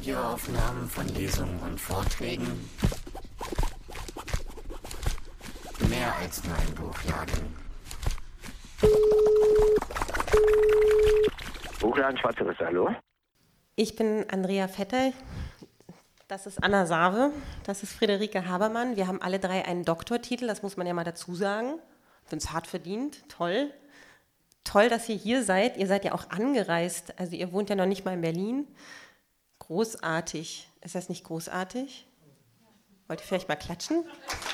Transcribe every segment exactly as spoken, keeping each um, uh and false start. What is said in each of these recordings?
Audioaufnahmen von Lesungen und Vorträgen. Mehr als nur ein Buchladen. Buchladen Schwarze Risse, hallo? Ich bin Andrea Vetter, das ist Anna Sarve, das ist Friederike Habermann. Wir haben alle drei einen Doktortitel, das muss man ja mal dazu sagen. Sind es hart verdient, toll. Toll, dass ihr hier seid. Ihr seid ja auch angereist, also ihr wohnt ja noch nicht mal in Berlin. Großartig. Ist das nicht großartig? Wollt ihr vielleicht mal klatschen?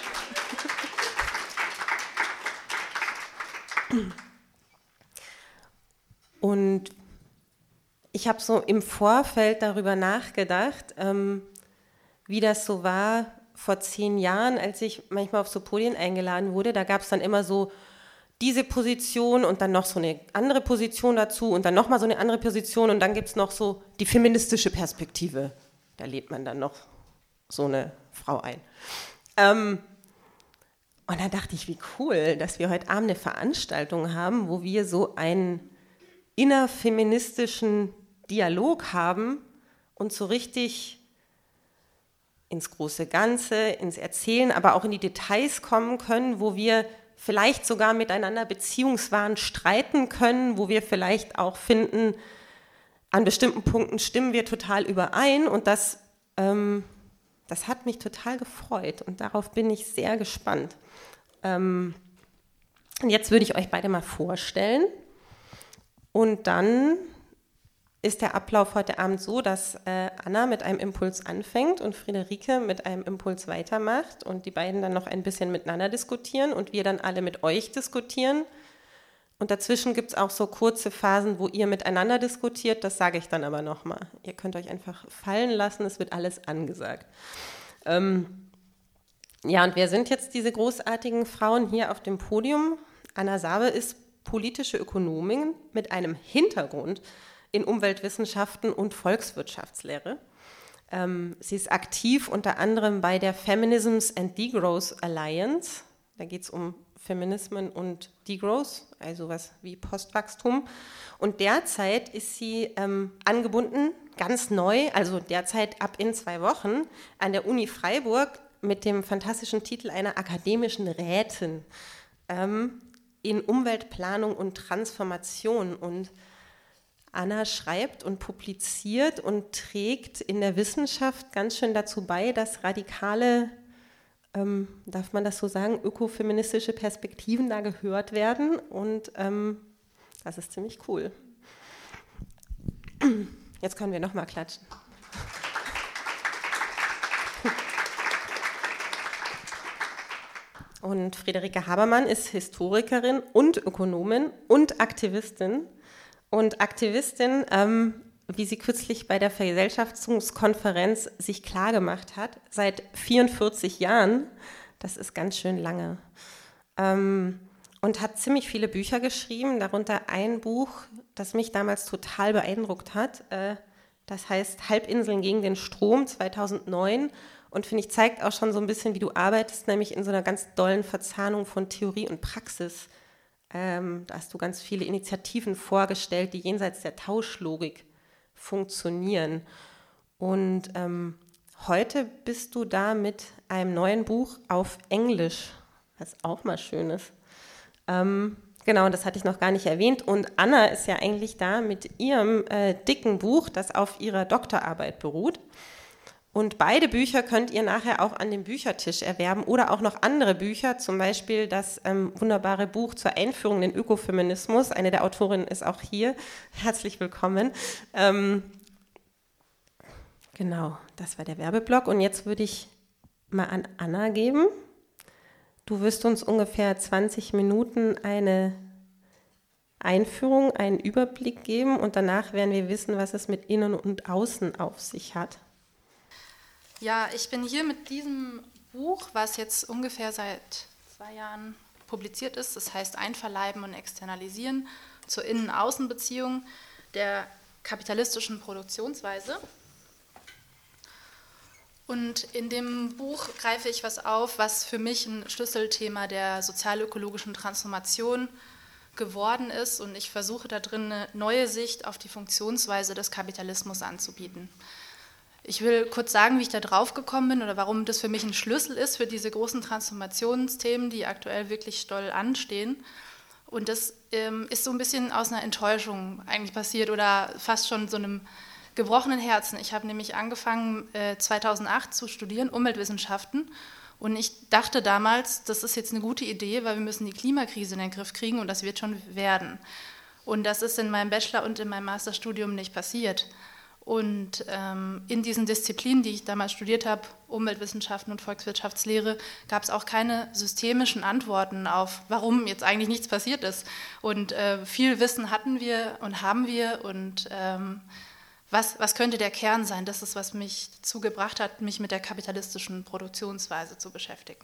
Und ich habe so im Vorfeld darüber nachgedacht, ähm, wie das so war vor zehn Jahren, als ich manchmal auf so Podien eingeladen wurde. Da gab es dann immer so diese Position und dann noch so eine andere Position dazu und dann nochmal so eine andere Position und dann gibt es noch so die feministische Perspektive. Da lädt man dann noch so eine Frau ein. Ähm, und dann dachte ich, wie cool, dass wir heute Abend eine Veranstaltung haben, wo wir so einen innerfeministischen Dialog haben und so richtig ins große Ganze, ins Erzählen, aber auch in die Details kommen können, wo wir vielleicht sogar miteinander beziehungswahn streiten können, wo wir vielleicht auch finden, an bestimmten Punkten stimmen wir total überein und das, ähm, das hat mich total gefreut und darauf bin ich sehr gespannt. Ähm, jetzt würde ich euch beide mal vorstellen und dann ist der Ablauf heute Abend so, dass äh, Anna mit einem Impuls anfängt und Friederike mit einem Impuls weitermacht und die beiden dann noch ein bisschen miteinander diskutieren und wir dann alle mit euch diskutieren. Und dazwischen gibt es auch so kurze Phasen, wo ihr miteinander diskutiert, das sage ich dann aber nochmal. Ihr könnt euch einfach fallen lassen, es wird alles angesagt. Ähm, ja, und wer sind jetzt diese großartigen Frauen hier auf dem Podium? Anna Sarve ist politische Ökonomin mit einem Hintergrund in Umweltwissenschaften und Volkswirtschaftslehre. Ähm, sie ist aktiv unter anderem bei der Feminisms and Degrowth Alliance. Da geht es um Feminismen und Degrowth, also was wie Postwachstum. Und derzeit ist sie ähm, angebunden, ganz neu, also derzeit ab in zwei Wochen, an der Uni Freiburg mit dem fantastischen Titel einer akademischen Rätin ähm, in Umweltplanung und Transformation. Und Anna schreibt und publiziert und trägt in der Wissenschaft ganz schön dazu bei, dass radikale, ähm, darf man das so sagen, ökofeministische Perspektiven da gehört werden und ähm, das ist ziemlich cool. Jetzt können wir nochmal klatschen. Und Friederike Habermann ist Historikerin und Ökonomin und Aktivistin. Und Aktivistin, ähm, wie sie kürzlich bei der Vergesellschaftungskonferenz sich klargemacht hat, seit vierundvierzig Jahren, das ist ganz schön lange, ähm, und hat ziemlich viele Bücher geschrieben, darunter ein Buch, das mich damals total beeindruckt hat, äh, das heißt Halbinseln gegen den Strom zweitausendneun und finde ich, zeigt auch schon so ein bisschen, wie du arbeitest, nämlich in so einer ganz dollen Verzahnung von Theorie und Praxis. Ähm, da hast du ganz viele Initiativen vorgestellt, die jenseits der Tauschlogik funktionieren. Und ähm, heute bist du da mit einem neuen Buch auf Englisch, was auch mal schön ist. Ähm, genau, das hatte ich noch gar nicht erwähnt. Und Anna ist ja eigentlich da mit ihrem äh, dicken Buch, das auf ihrer Doktorarbeit beruht. Und beide Bücher könnt ihr nachher auch an dem Büchertisch erwerben oder auch noch andere Bücher, zum Beispiel das ähm, wunderbare Buch zur Einführung in den Ökofeminismus. Eine der Autorinnen ist auch hier. Herzlich willkommen. Ähm, genau, das war der Werbeblock. Und jetzt würde ich mal an Anna geben. Du wirst uns ungefähr zwanzig Minuten eine Einführung, einen Überblick geben und danach werden wir wissen, was es mit Innen und Außen auf sich hat. Ja, ich bin hier mit diesem Buch, was jetzt ungefähr seit zwei Jahren publiziert ist. Das heißt Einverleiben und Externalisieren zur Innen-Außen-Beziehung der kapitalistischen Produktionsweise. Und in dem Buch greife ich was auf, was für mich ein Schlüsselthema der sozialökologischen Transformation geworden ist. Und ich versuche da drin eine neue Sicht auf die Funktionsweise des Kapitalismus anzubieten. Ich will kurz sagen, wie ich da drauf gekommen bin oder warum das für mich ein Schlüssel ist für diese großen Transformationsthemen, die aktuell wirklich doll anstehen. Und das ähm, ist so ein bisschen aus einer Enttäuschung eigentlich passiert oder fast schon so einem gebrochenen Herzen. Ich habe nämlich angefangen äh, zweitausendacht zu studieren, Umweltwissenschaften. Und ich dachte damals, das ist jetzt eine gute Idee, weil wir müssen die Klimakrise in den Griff kriegen und das wird schon werden. Und das ist in meinem Bachelor- und in meinem Masterstudium nicht passiert. Und ähm, in diesen Disziplinen, die ich damals studiert habe, Umweltwissenschaften und Volkswirtschaftslehre, gab es auch keine systemischen Antworten auf, warum jetzt eigentlich nichts passiert ist. Und äh, viel Wissen hatten wir und haben wir und ähm, was, was könnte der Kern sein? Das ist, was mich dazu gebracht hat, mich mit der kapitalistischen Produktionsweise zu beschäftigen.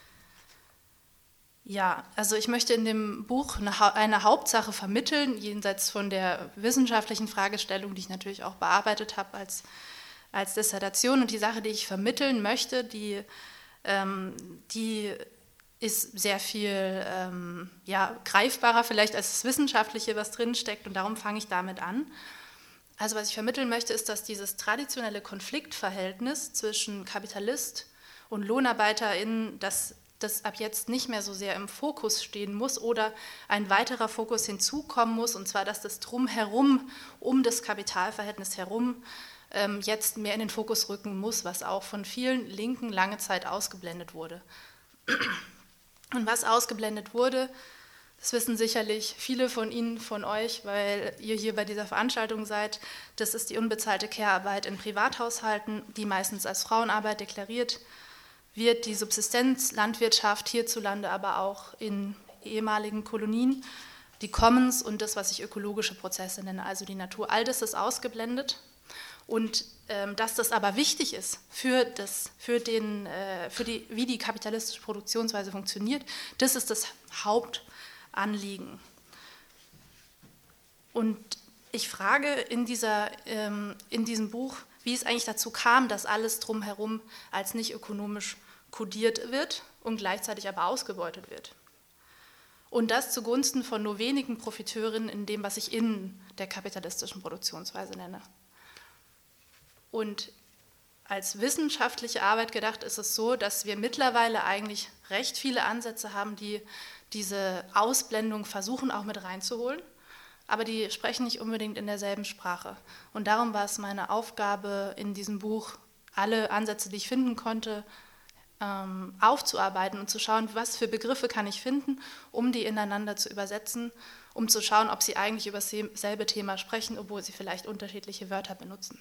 Ja, also ich möchte in dem Buch eine, eine Hauptsache vermitteln, jenseits von der wissenschaftlichen Fragestellung, die ich natürlich auch bearbeitet habe als, als Dissertation. Und die Sache, die ich vermitteln möchte, die, ähm, die ist sehr viel ähm, ja, greifbarer vielleicht als das Wissenschaftliche, was drinsteckt. Und darum fange ich damit an. Also was ich vermitteln möchte, ist, dass dieses traditionelle Konfliktverhältnis zwischen Kapitalist und LohnarbeiterInnen, das das ab jetzt nicht mehr so sehr im Fokus stehen muss oder ein weiterer Fokus hinzukommen muss, und zwar, dass das Drumherum, um das Kapitalverhältnis herum, ähm, jetzt mehr in den Fokus rücken muss, was auch von vielen Linken lange Zeit ausgeblendet wurde. Und was ausgeblendet wurde, das wissen sicherlich viele von Ihnen, von euch, weil ihr hier bei dieser Veranstaltung seid, das ist die unbezahlte Care-Arbeit in Privathaushalten, die meistens als Frauenarbeit deklariert wird, die Subsistenzlandwirtschaft hierzulande, aber auch in ehemaligen Kolonien, die Commons und das, was ich ökologische Prozesse nenne, also die Natur. All das ist ausgeblendet. Und ähm, dass das aber wichtig ist für, das, für, den, äh, für die, wie die kapitalistische Produktionsweise funktioniert, das ist das Hauptanliegen. Und ich frage in, dieser, ähm, in diesem Buch, wie es eigentlich dazu kam, dass alles drumherum als nicht ökonomisch kodiert wird und gleichzeitig aber ausgebeutet wird. Und das zugunsten von nur wenigen Profiteurinnen in dem, was ich innen der kapitalistischen Produktionsweise nenne. Und als wissenschaftliche Arbeit gedacht ist es so, dass wir mittlerweile eigentlich recht viele Ansätze haben, die diese Ausblendung versuchen auch mit reinzuholen, aber die sprechen nicht unbedingt in derselben Sprache. Und darum war es meine Aufgabe in diesem Buch, alle Ansätze, die ich finden konnte, ähm, aufzuarbeiten und zu schauen, was für Begriffe kann ich finden, um die ineinander zu übersetzen, um zu schauen, ob sie eigentlich über dasselbe Thema sprechen, obwohl sie vielleicht unterschiedliche Wörter benutzen.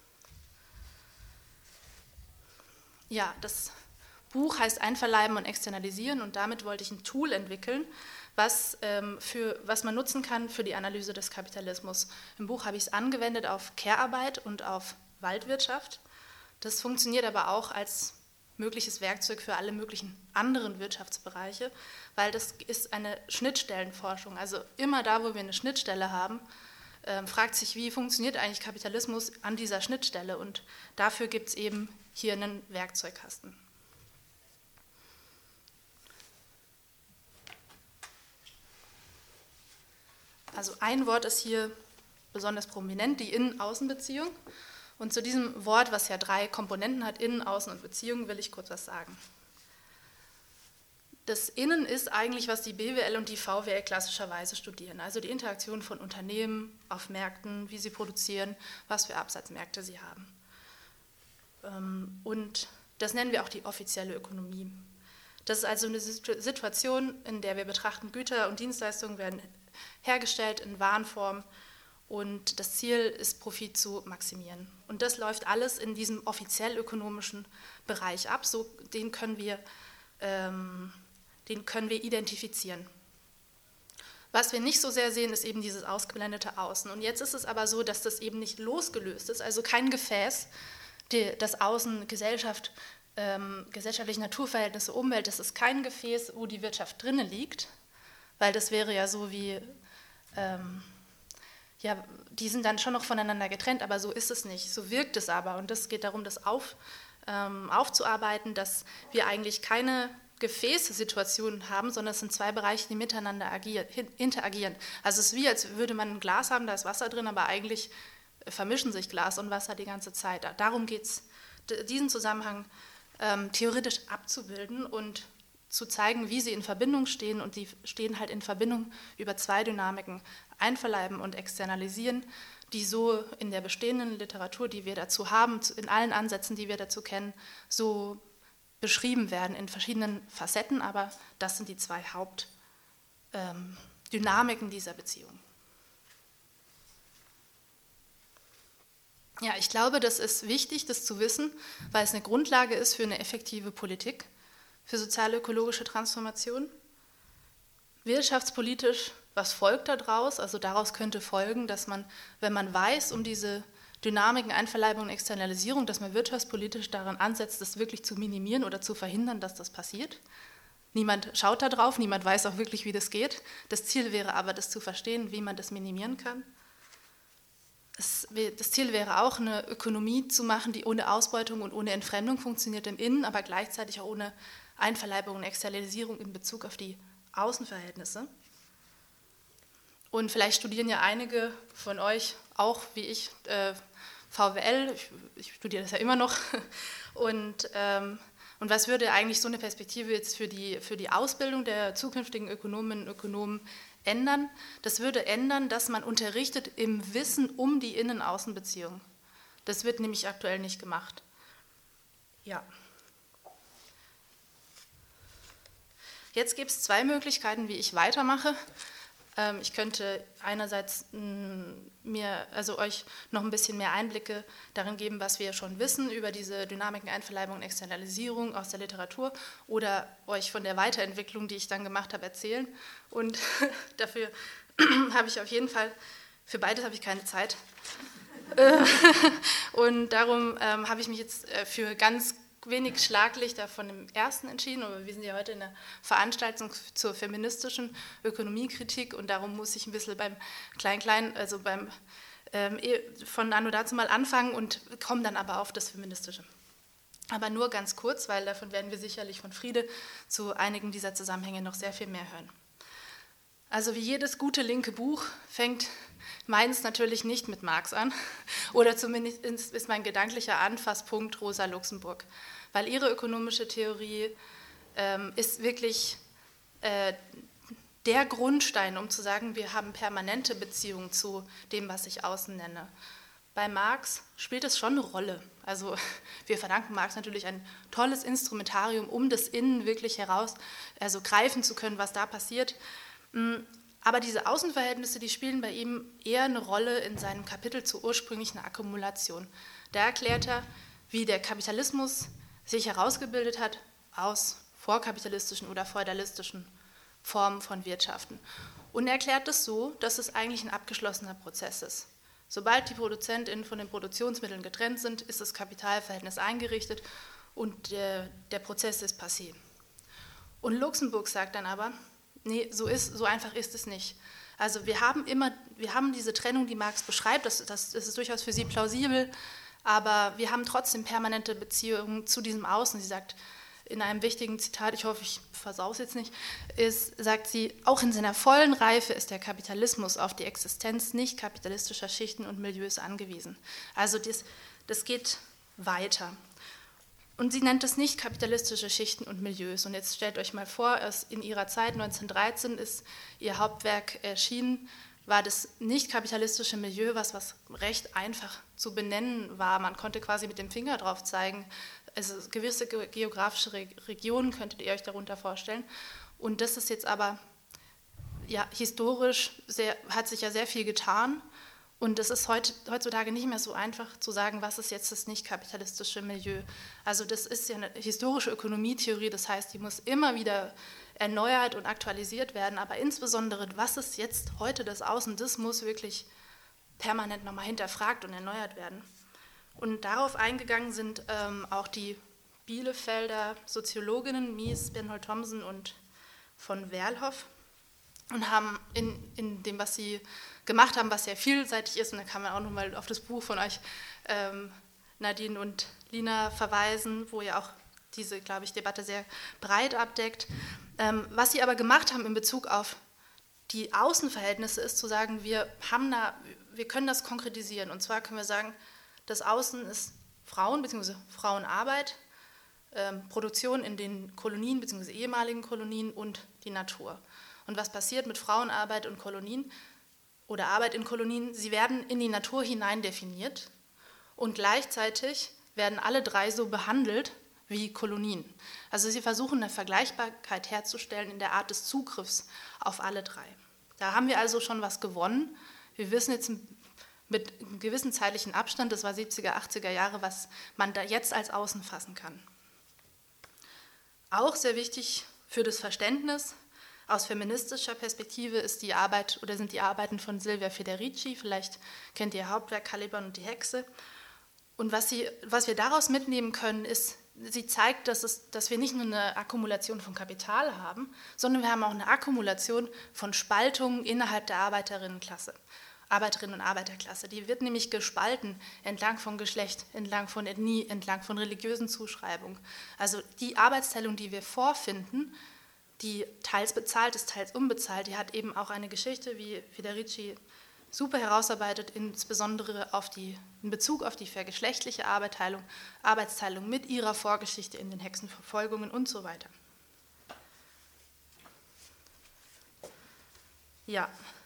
Ja, das Buch heißt Einverleiben und Externalisieren und damit wollte ich ein Tool entwickeln, was, ähm, für, was man nutzen kann für die Analyse des Kapitalismus. Im Buch habe ich es angewendet auf Care-Arbeit und auf Waldwirtschaft. Das funktioniert aber auch als mögliches Werkzeug für alle möglichen anderen Wirtschaftsbereiche, weil das ist eine Schnittstellenforschung. Also immer da, wo wir eine Schnittstelle haben, ähm, fragt sich, wie funktioniert eigentlich Kapitalismus an dieser Schnittstelle, und dafür gibt es eben hier einen Werkzeugkasten. Also ein Wort ist hier besonders prominent, die Innen-Außen-Beziehung. Und zu diesem Wort, was ja drei Komponenten hat, Innen, Außen und Beziehung, will ich kurz was sagen. Das Innen ist eigentlich, was die B W L und die V W L klassischerweise studieren, also die Interaktion von Unternehmen auf Märkten, wie sie produzieren, was für Absatzmärkte sie haben. Und das nennen wir auch die offizielle Ökonomie. Das ist also eine Situation, in der wir betrachten, Güter und Dienstleistungen werden hergestellt in Warenform und das Ziel ist, Profit zu maximieren. Und das läuft alles in diesem offiziell ökonomischen Bereich ab, so, den können wir, ähm, den können wir identifizieren. Was wir nicht so sehr sehen, ist eben dieses ausgeblendete Außen. Und jetzt ist es aber so, dass das eben nicht losgelöst ist, also kein Gefäß, die, das Außen, Gesellschaft, ähm, gesellschaftliche Naturverhältnisse, Umwelt, das ist kein Gefäß, wo die Wirtschaft drinnen liegt, weil das wäre ja so wie, ähm, ja, die sind dann schon noch voneinander getrennt, aber so ist es nicht, so wirkt es aber. Und es geht darum, das auf, ähm, aufzuarbeiten, dass wir eigentlich keine Gefäßsituationen haben, sondern es sind zwei Bereiche, die miteinander agieren, interagieren. Also es ist wie, als würde man ein Glas haben, da ist Wasser drin, aber eigentlich vermischen sich Glas und Wasser die ganze Zeit. Darum geht es, diesen Zusammenhang ähm, theoretisch abzubilden und zu zeigen, wie sie in Verbindung stehen. Und die stehen halt in Verbindung über zwei Dynamiken, Einverleiben und Externalisieren, die so in der bestehenden Literatur, die wir dazu haben, in allen Ansätzen, die wir dazu kennen, so beschrieben werden in verschiedenen Facetten, aber das sind die zwei Hauptdynamiken ähm, dieser Beziehung. Ja, ich glaube, das ist wichtig, das zu wissen, weil es eine Grundlage ist für eine effektive Politik, für sozial-ökologische Transformation. Wirtschaftspolitisch, was folgt daraus? Also daraus könnte folgen, dass man, wenn man weiß um diese Dynamiken, Einverleibung und Externalisierung, dass man wirtschaftspolitisch daran ansetzt, das wirklich zu minimieren oder zu verhindern, dass das passiert. Niemand schaut da drauf, niemand weiß auch wirklich, wie das geht. Das Ziel wäre aber, das zu verstehen, wie man das minimieren kann. Das, das Ziel wäre auch, eine Ökonomie zu machen, die ohne Ausbeutung und ohne Entfremdung funktioniert im Innen, aber gleichzeitig auch ohne Einverleibung und Externalisierung in Bezug auf die Außenverhältnisse. Und vielleicht studieren ja einige von euch auch, wie ich, äh, V W L, ich, ich studiere das ja immer noch. Und, ähm, und was würde eigentlich so eine Perspektive jetzt für die, für die Ausbildung der zukünftigen Ökonominnen und Ökonomen ändern? Das würde ändern, dass man unterrichtet im Wissen um die Innen-Außen-Beziehung. Das wird nämlich aktuell nicht gemacht. Ja. Jetzt gibt es zwei Möglichkeiten, wie ich weitermache. Ich könnte einerseits mir, also euch noch ein bisschen mehr Einblicke darin geben, was wir schon wissen über diese Dynamiken, Einverleibung und Externalisierung aus der Literatur oder euch von der Weiterentwicklung, die ich dann gemacht habe, erzählen. Und dafür habe ich auf jeden Fall, für beides habe ich keine Zeit. Und darum ähm, habe ich mich jetzt für ganz wenig Schlaglichter von dem ersten entschieden, aber wir sind ja heute in der Veranstaltung zur feministischen Ökonomiekritik und darum muss ich ein bisschen beim Klein-Klein, also beim ähm, von Anno dazu mal anfangen und komme dann aber auf das Feministische. Aber nur ganz kurz, weil davon werden wir sicherlich von Friede zu einigen dieser Zusammenhänge noch sehr viel mehr hören. Also wie jedes gute linke Buch fängt meins natürlich nicht mit Marx an, oder zumindest ist mein gedanklicher Anfasspunkt Rosa Luxemburg, weil ihre ökonomische Theorie ähm, ist wirklich äh, der Grundstein, um zu sagen, wir haben permanente Beziehungen zu dem, was ich außen nenne. Bei Marx spielt es schon eine Rolle. Also wir verdanken Marx natürlich ein tolles Instrumentarium, um das Innen wirklich heraus, also greifen zu können, was da passiert. Aber diese Außenverhältnisse, die spielen bei ihm eher eine Rolle in seinem Kapitel zur ursprünglichen Akkumulation. Da erklärt er, wie der Kapitalismus sich herausgebildet hat aus vorkapitalistischen oder feudalistischen Formen von Wirtschaften. Und er erklärt es so, dass es eigentlich ein abgeschlossener Prozess ist. Sobald die ProduzentInnen von den Produktionsmitteln getrennt sind, ist das Kapitalverhältnis eingerichtet und der, der Prozess ist passé. Und Luxemburg sagt dann aber, nee, so, ist, so einfach ist es nicht. Also wir haben immer, wir haben diese Trennung, die Marx beschreibt, das, das, das ist durchaus für sie plausibel, aber wir haben trotzdem permanente Beziehungen zu diesem Außen. Sie sagt in einem wichtigen Zitat, ich hoffe, ich versau es jetzt nicht, ist, sagt sie, auch in seiner vollen Reife ist der Kapitalismus auf die Existenz nicht kapitalistischer Schichten und Milieus angewiesen. Also das, das geht weiter. Und sie nennt es nicht kapitalistische Schichten und Milieus. Und jetzt stellt euch mal vor, in ihrer Zeit, neunzehnhundertdreizehn, ist ihr Hauptwerk erschienen, war das nicht kapitalistische Milieu, was, was recht einfach zu benennen war. Man konnte quasi mit dem Finger drauf zeigen, also gewisse geografische Regionen könntet ihr euch darunter vorstellen. Und das ist jetzt aber, ja, historisch sehr, hat sich ja sehr viel getan. Und es ist heutzutage nicht mehr so einfach zu sagen, was ist jetzt das nicht-kapitalistische Milieu. Also das ist ja eine historische Ökonomietheorie, das heißt, die muss immer wieder erneuert und aktualisiert werden, aber insbesondere, was ist jetzt heute das Außen, das muss wirklich permanent nochmal hinterfragt und erneuert werden. Und darauf eingegangen sind ähm, auch die Bielefelder Soziologinnen Mies, Benhold-Thomsen und von Werlhoff und haben in, in dem, was sie gemacht haben, was sehr vielseitig ist, und da kann man auch nochmal auf das Buch von euch, ähm, Nadine und Lina, verweisen, wo ja auch diese, glaube ich, Debatte sehr breit abdeckt. Ähm, was sie aber gemacht haben in Bezug auf die Außenverhältnisse ist zu sagen, wir haben da, wir können das konkretisieren. Und zwar können wir sagen, das Außen ist Frauen bzw. Frauenarbeit, ähm, Produktion in den Kolonien bzw. ehemaligen Kolonien und die Natur. Und was passiert mit Frauenarbeit und Kolonien oder Arbeit in Kolonien? Sie werden in die Natur hinein definiert und gleichzeitig werden alle drei so behandelt wie Kolonien. Also sie versuchen eine Vergleichbarkeit herzustellen in der Art des Zugriffs auf alle drei. Da haben wir also schon was gewonnen. Wir wissen jetzt mit einem gewissen zeitlichen Abstand, das war siebziger, achtziger Jahre, was man da jetzt als Außen fassen kann. Auch sehr wichtig für das Verständnis aus feministischer Perspektive ist die Arbeit oder sind die Arbeiten von Silvia Federici, vielleicht kennt ihr ihr Hauptwerk Caliban und die Hexe. Und was, sie, was wir daraus mitnehmen können, ist, sie zeigt, dass, es, dass wir nicht nur eine Akkumulation von Kapital haben, sondern wir haben auch eine Akkumulation von Spaltungen innerhalb der Arbeiterinnenklasse, Arbeiterinnen- und Arbeiterklasse. Die wird nämlich gespalten entlang von Geschlecht, entlang von Ethnie, entlang von religiösen Zuschreibungen. Also die Arbeitsteilung, die wir vorfinden, die teils bezahlt ist, teils unbezahlt, die hat eben auch eine Geschichte, wie Federici super herausarbeitet, insbesondere auf die, in Bezug auf die vergeschlechtliche Arbeitsteilung, Arbeitsteilung mit ihrer Vorgeschichte in den Hexenverfolgungen und so weiter. Ja,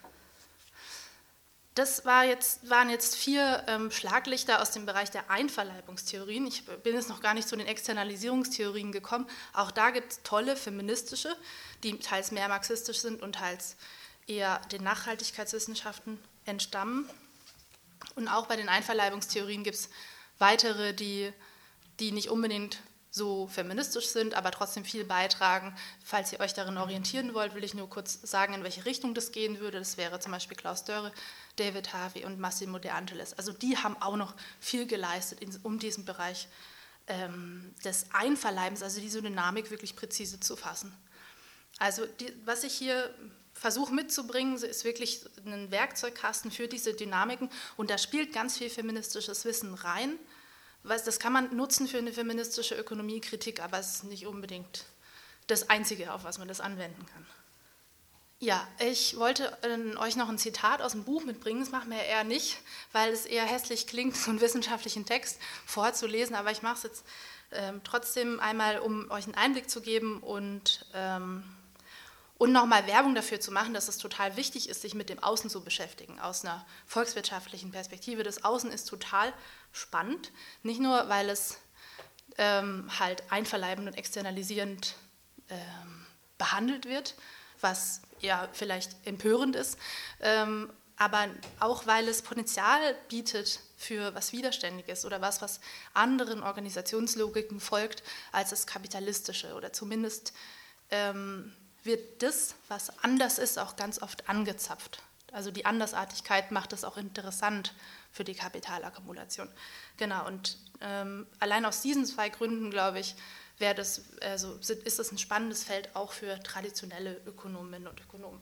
das war jetzt, waren jetzt vier ähm, Schlaglichter aus dem Bereich der Einverleibungstheorien. Ich bin jetzt noch gar nicht zu den Externalisierungstheorien gekommen. Auch da gibt es tolle feministische, die teils mehr marxistisch sind und teils eher den Nachhaltigkeitswissenschaften entstammen. Und auch bei den Einverleibungstheorien gibt es weitere, die, die nicht unbedingt so feministisch sind, aber trotzdem viel beitragen. Falls ihr euch darin orientieren wollt, will ich nur kurz sagen, in welche Richtung das gehen würde. Das wäre zum Beispiel Klaus Dörre, David Harvey und Massimo De Angelis. Also die haben auch noch viel geleistet, um diesen Bereich ähm, des Einverleibens, also diese Dynamik wirklich präzise zu fassen. Also die, was ich hier versuche mitzubringen, ist wirklich ein Werkzeugkasten für diese Dynamiken und da spielt ganz viel feministisches Wissen rein. Das kann man nutzen für eine feministische Ökonomiekritik, aber es ist nicht unbedingt das Einzige, auf was man das anwenden kann. Ja, ich wollte äh, euch noch ein Zitat aus dem Buch mitbringen, das machen wir eher nicht, weil es eher hässlich klingt, so einen wissenschaftlichen Text vorzulesen, aber ich mache es jetzt äh, trotzdem einmal, um euch einen Einblick zu geben und, ähm, und nochmal Werbung dafür zu machen, dass es total wichtig ist, sich mit dem Außen zu beschäftigen, aus einer volkswirtschaftlichen Perspektive. Das Außen ist total spannend, nicht nur, weil es ähm, halt einverleibend und externalisierend ähm, behandelt wird, was ja vielleicht empörend ist, ähm, aber auch, weil es Potenzial bietet für was Widerständiges oder was, was anderen Organisationslogiken folgt als das Kapitalistische oder zumindest ähm, wird das, was anders ist, auch ganz oft angezapft. Also die Andersartigkeit macht es auch interessant für die Kapitalakkumulation. Genau, und ähm, allein aus diesen zwei Gründen, glaube ich, wäre das, also ist das ein spannendes Feld auch für traditionelle Ökonominnen und Ökonomen.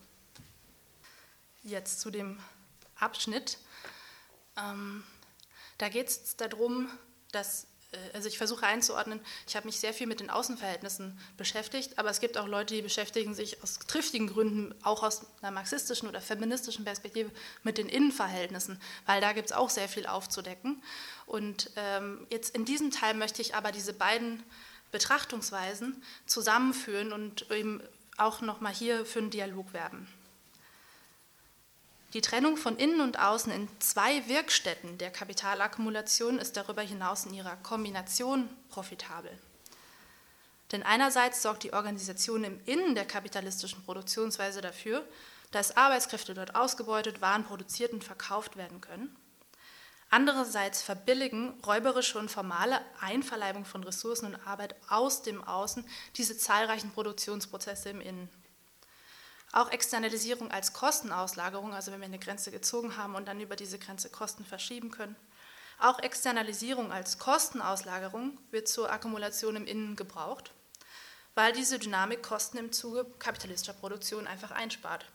Jetzt zu dem Abschnitt. Ähm, da geht es darum, dass, äh, also ich versuche einzuordnen, ich habe mich sehr viel mit den Außenverhältnissen beschäftigt, aber es gibt auch Leute, die beschäftigen sich aus triftigen Gründen, auch aus einer marxistischen oder feministischen Perspektive, mit den Innenverhältnissen, weil da gibt es auch sehr viel aufzudecken. Und ähm, jetzt in diesem Teil möchte ich aber diese beiden Betrachtungsweisen zusammenführen und eben auch nochmal hier für einen Dialog werben. Die Trennung von Innen und Außen in zwei Wirkstätten der Kapitalakkumulation ist darüber hinaus in ihrer Kombination profitabel. Denn einerseits sorgt die Organisation im Innen der kapitalistischen Produktionsweise dafür, dass Arbeitskräfte dort ausgebeutet, Waren produziert und verkauft werden können. Andererseits verbilligen räuberische und formale Einverleibung von Ressourcen und Arbeit aus dem Außen diese zahlreichen Produktionsprozesse im Innen. Auch Externalisierung als Kostenauslagerung, also wenn wir eine Grenze gezogen haben und dann über diese Grenze Kosten verschieben können. Auch Externalisierung als Kostenauslagerung wird zur Akkumulation im Innen gebraucht, weil diese Dynamik Kosten im Zuge kapitalistischer Produktion einfach einspart.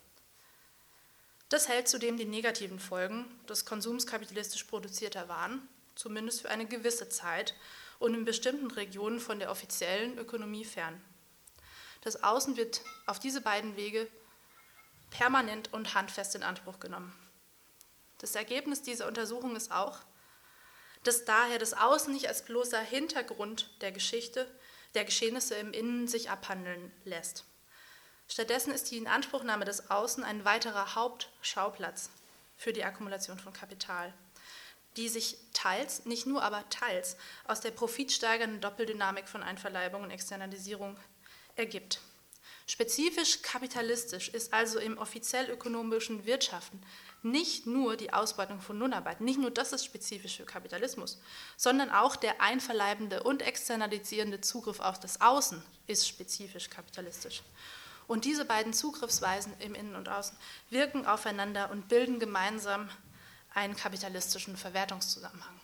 Das hält zudem die negativen Folgen des Konsums kapitalistisch produzierter Waren, zumindest für eine gewisse Zeit und in bestimmten Regionen von der offiziellen Ökonomie fern. Das Außen wird auf diese beiden Wege permanent und handfest in Anspruch genommen. Das Ergebnis dieser Untersuchung ist auch, dass daher das Außen nicht als bloßer Hintergrund der Geschichte, der Geschehnisse im Innen sich abhandeln lässt. Stattdessen ist die Inanspruchnahme des Außen ein weiterer Hauptschauplatz für die Akkumulation von Kapital, die sich teils, nicht nur, aber teils aus der profitsteigernden Doppeldynamik von Einverleibung und Externalisierung ergibt. Spezifisch kapitalistisch ist also im offiziell ökonomischen Wirtschaften nicht nur die Ausbeutung von Lohnarbeit, nicht nur das ist spezifisch für Kapitalismus, sondern auch der einverleibende und externalisierende Zugriff auf das Außen ist spezifisch kapitalistisch. Und diese beiden Zugriffsweisen im Innen und Außen wirken aufeinander und bilden gemeinsam einen kapitalistischen Verwertungszusammenhang.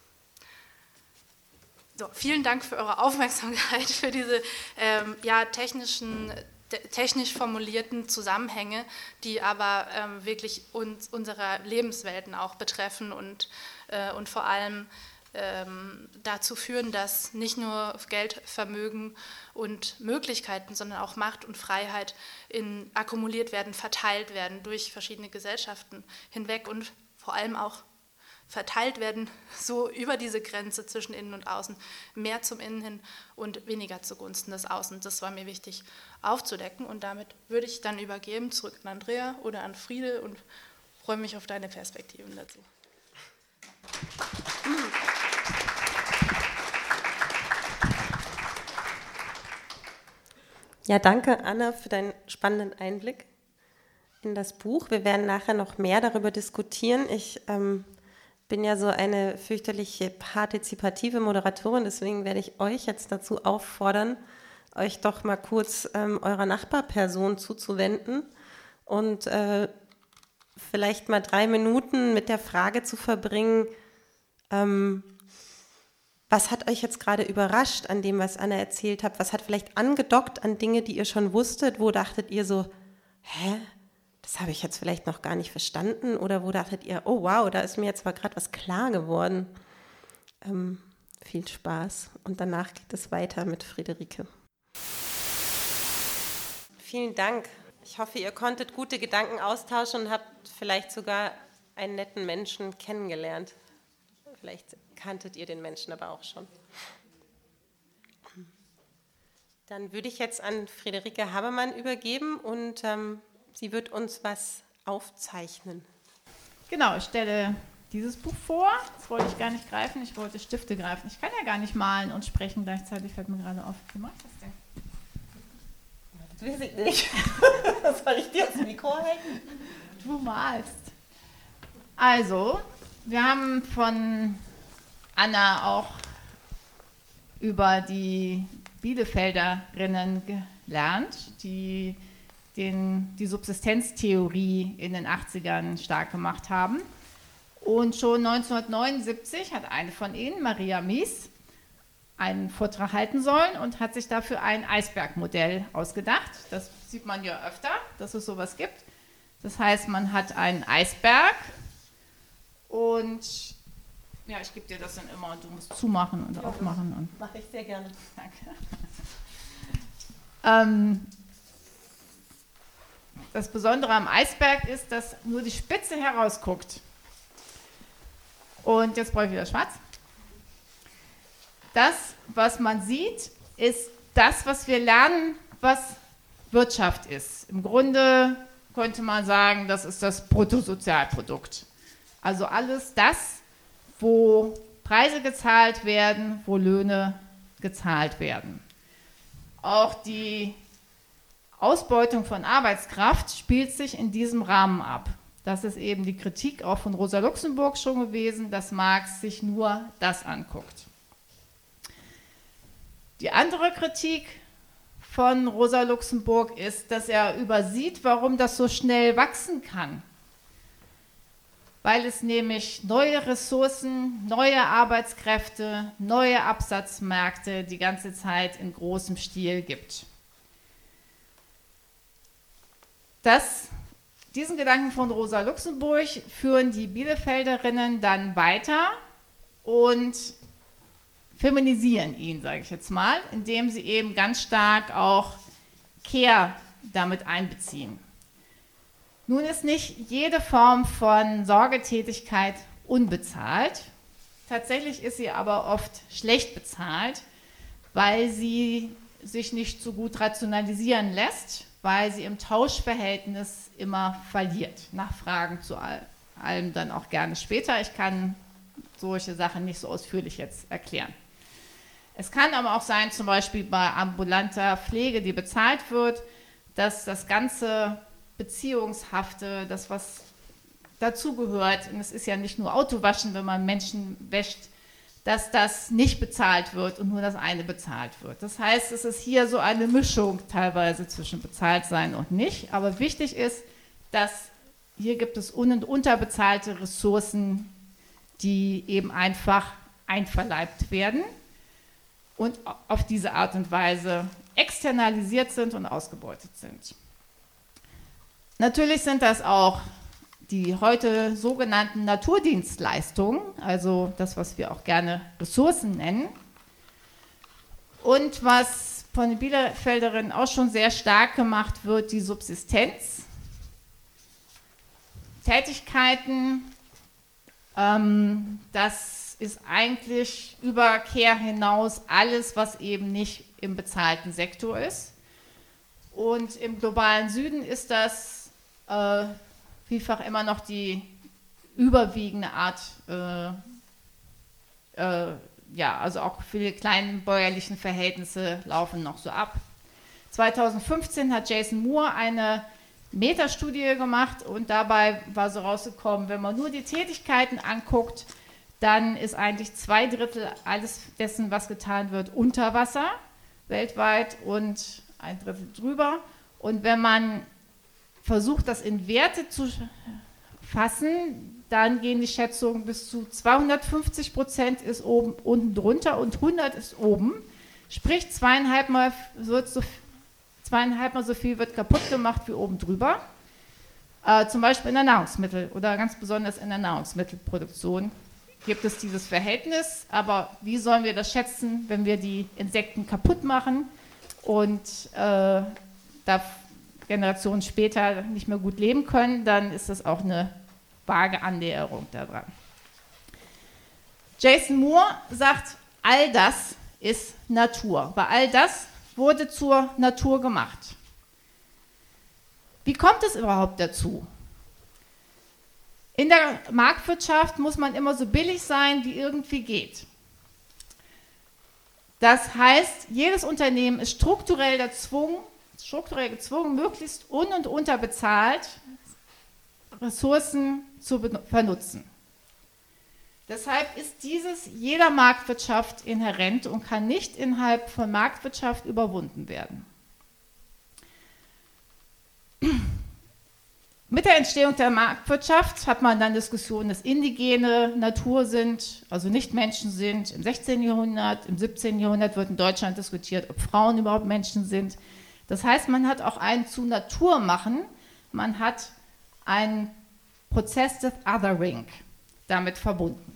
So, vielen Dank für eure Aufmerksamkeit, für diese ähm, ja, technischen, technisch formulierten Zusammenhänge, die aber ähm, wirklich uns, unsere Lebenswelten auch betreffen und, äh, und vor allem ähm, dazu führen, dass nicht nur Geld, Vermögen und Möglichkeiten, sondern auch Macht und Freiheit in, akkumuliert werden, verteilt werden durch verschiedene Gesellschaften hinweg und vor allem auch verteilt werden, so über diese Grenze zwischen Innen und Außen, mehr zum Innen hin und weniger zugunsten des Außen. Das war mir wichtig aufzudecken und damit würde ich dann übergeben, zurück an Andrea oder an Friede und freue mich auf deine Perspektiven dazu. Ja, danke Anna für deinen spannenden Einblick in das Buch. Wir werden nachher noch mehr darüber diskutieren. Ich ähm, bin ja so eine fürchterliche partizipative Moderatorin, deswegen werde ich euch jetzt dazu auffordern, euch doch mal kurz ähm, eurer Nachbarperson zuzuwenden und äh, vielleicht mal drei Minuten mit der Frage zu verbringen, ähm, was hat euch jetzt gerade überrascht an dem, was Anna erzählt hat? Was hat vielleicht angedockt an Dinge, die ihr schon wusstet? Wo dachtet ihr so, hä? Das habe ich jetzt vielleicht noch gar nicht verstanden, oder wo dachtet ihr, oh wow, da ist mir jetzt mal gerade was klar geworden. Ähm, viel Spaß und danach geht es weiter mit Friederike. Vielen Dank. Ich hoffe, ihr konntet gute Gedanken austauschen und habt vielleicht sogar einen netten Menschen kennengelernt. Vielleicht kanntet ihr den Menschen aber auch schon. Dann würde ich jetzt an Friederike Habermann übergeben und ähm, sie wird uns was aufzeichnen. Genau, ich stelle dieses Buch vor. Das wollte ich gar nicht greifen, ich wollte Stifte greifen. Ich kann ja gar nicht malen und sprechen gleichzeitig, fällt mir gerade auf. Wie mache ich das denn? Das weiß ich nicht. Soll ich dir das Mikro halten? Du malst. Also, wir haben von Anna auch über die Bielefelderinnen gelernt, die Den, die Subsistenztheorie in den achtzigern stark gemacht haben. Und schon neunzehnhundertneunundsiebzig hat eine von ihnen, Maria Mies, einen Vortrag halten sollen und hat sich dafür ein Eisbergmodell ausgedacht. Das sieht man ja öfter, dass es sowas gibt. Das heißt, man hat einen Eisberg und ja, ich gebe dir das dann immer und du musst zumachen und ja, aufmachen. Und mache ich sehr gerne. Danke. ähm, Das Besondere am Eisberg ist, dass nur die Spitze herausguckt. Und jetzt brauche ich wieder schwarz. Das, was man sieht, ist das, was wir lernen, was Wirtschaft ist. Im Grunde könnte man sagen, das ist das Bruttosozialprodukt. Also alles das, wo Preise gezahlt werden, wo Löhne gezahlt werden. Auch die Ausbeutung von Arbeitskraft spielt sich in diesem Rahmen ab. Das ist eben die Kritik auch von Rosa Luxemburg schon gewesen, dass Marx sich nur das anguckt. Die andere Kritik von Rosa Luxemburg ist, dass er übersieht, warum das so schnell wachsen kann. Weil es nämlich neue Ressourcen, neue Arbeitskräfte, neue Absatzmärkte die ganze Zeit in großem Stil gibt. Das, diesen Gedanken von Rosa Luxemburg führen die Bielefelderinnen dann weiter und feminisieren ihn, sage ich jetzt mal, indem sie eben ganz stark auch Care damit einbeziehen. Nun ist nicht jede Form von Sorgetätigkeit unbezahlt. Tatsächlich ist sie aber oft schlecht bezahlt, weil sie sich nicht so gut rationalisieren lässt, weil sie im Tauschverhältnis immer verliert. Nachfragen zu allem dann auch gerne später. Ich kann solche Sachen nicht so ausführlich jetzt erklären. Es kann aber auch sein, zum Beispiel bei ambulanter Pflege, die bezahlt wird, dass das ganze Beziehungshafte, das was dazugehört, und es ist ja nicht nur Autowaschen, wenn man Menschen wäscht, dass das nicht bezahlt wird und nur das eine bezahlt wird. Das heißt, es ist hier so eine Mischung teilweise zwischen bezahlt sein und nicht. Aber wichtig ist, dass hier gibt es un- und unterbezahlte Ressourcen, die eben einfach einverleibt werden und auf diese Art und Weise externalisiert sind und ausgebeutet sind. Natürlich sind das auch die heute sogenannten Naturdienstleistungen, also das, was wir auch gerne Ressourcen nennen. Und was von den Bielefelderinnen auch schon sehr stark gemacht wird, die Subsistenz. Tätigkeiten, ähm, das ist eigentlich über Care hinaus alles, was eben nicht im bezahlten Sektor ist. Und im globalen Süden ist das äh, vielfach immer noch die überwiegende Art, äh, äh, ja, also auch viele kleinen bäuerlichen Verhältnisse laufen noch so ab. zweitausendfünfzehn hat Jason Moore eine Metastudie gemacht und dabei war so rausgekommen, wenn man nur die Tätigkeiten anguckt, dann ist eigentlich zwei Drittel alles dessen, was getan wird, unter Wasser weltweit und ein Drittel drüber. Und wenn man versucht, das in Werte zu fassen, dann gehen die Schätzungen bis zu zweihundertfünfzig Prozent ist oben, unten drunter und hundert ist oben. Sprich, zweieinhalb Mal, wird so, zweieinhalb Mal so viel wird kaputt gemacht wie oben drüber. Äh, zum Beispiel in der Nahrungsmittel- oder ganz besonders in der Nahrungsmittelproduktion gibt es dieses Verhältnis. Aber wie sollen wir das schätzen, wenn wir die Insekten kaputt machen und äh, da Generationen später nicht mehr gut leben können, dann ist das auch eine vage Annäherung daran. Jason Moore sagt, all das ist Natur, weil all das wurde zur Natur gemacht. Wie kommt es überhaupt dazu? In der Marktwirtschaft muss man immer so billig sein, wie irgendwie geht. Das heißt, jedes Unternehmen ist strukturell gezwungen, strukturell gezwungen, möglichst un- und unterbezahlt Ressourcen zu benutzen. Deshalb ist dieses jeder Marktwirtschaft inhärent und kann nicht innerhalb von Marktwirtschaft überwunden werden. Mit der Entstehung der Marktwirtschaft hat man dann Diskussionen, dass indigene Natur sind, also nicht Menschen sind. Im sechzehnten Jahrhundert, im siebzehnten Jahrhundert wird in Deutschland diskutiert, ob Frauen überhaupt Menschen sind. Das heißt, man hat auch einen zu Natur machen, man hat einen Prozess des Othering damit verbunden.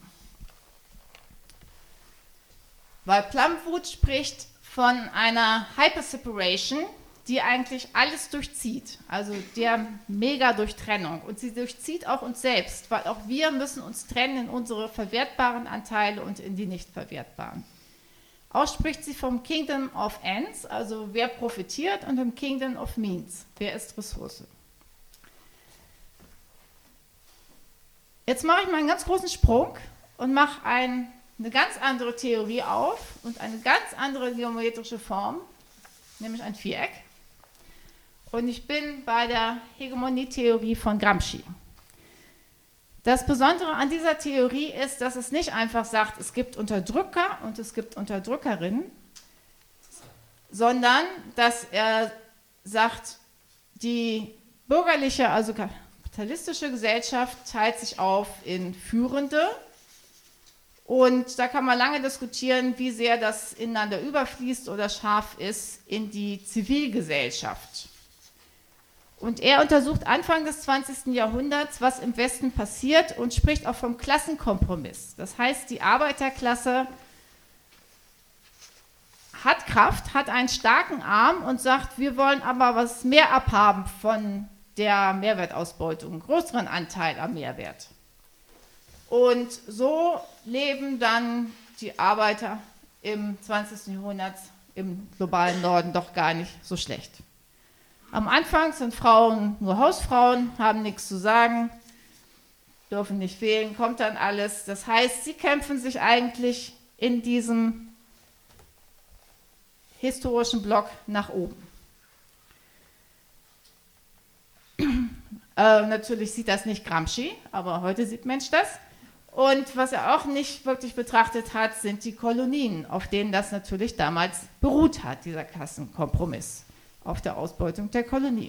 Weil Plumwood spricht von einer Hyperseparation, die eigentlich alles durchzieht, also der Mega-Durchtrennung. Und sie durchzieht auch uns selbst, weil auch wir müssen uns trennen in unsere verwertbaren Anteile und in die nicht verwertbaren. Auch spricht sie vom Kingdom of Ends, also wer profitiert, und dem Kingdom of Means, wer ist Ressource. Jetzt mache ich mal einen ganz großen Sprung und mache ein, eine ganz andere Theorie auf und eine ganz andere geometrische Form, nämlich ein Viereck. Und ich bin bei der Hegemonietheorie von Gramsci. Das Besondere an dieser Theorie ist, dass es nicht einfach sagt, es gibt Unterdrücker und es gibt Unterdrückerinnen, sondern dass er sagt, die bürgerliche, also kapitalistische Gesellschaft teilt sich auf in Führende. Und da kann man lange diskutieren, wie sehr das ineinander überfließt oder scharf ist in die Zivilgesellschaft. Und er untersucht Anfang des zwanzigsten Jahrhunderts, was im Westen passiert und spricht auch vom Klassenkompromiss. Das heißt, die Arbeiterklasse hat Kraft, hat einen starken Arm und sagt, wir wollen aber was mehr abhaben von der Mehrwertausbeutung, einen größeren Anteil am Mehrwert. Und so leben dann die Arbeiter im zwanzigsten Jahrhundert im globalen Norden doch gar nicht so schlecht. Am Anfang sind Frauen nur Hausfrauen, haben nichts zu sagen, dürfen nicht wählen, kommt dann alles. Das heißt, sie kämpfen sich eigentlich in diesem historischen Block nach oben. Äh, natürlich sieht das nicht Gramsci, aber heute sieht Mensch das. Und was er auch nicht wirklich betrachtet hat, sind die Kolonien, auf denen das natürlich damals beruht hat, dieser Klassenkompromiss, auf der Ausbeutung der Kolonien.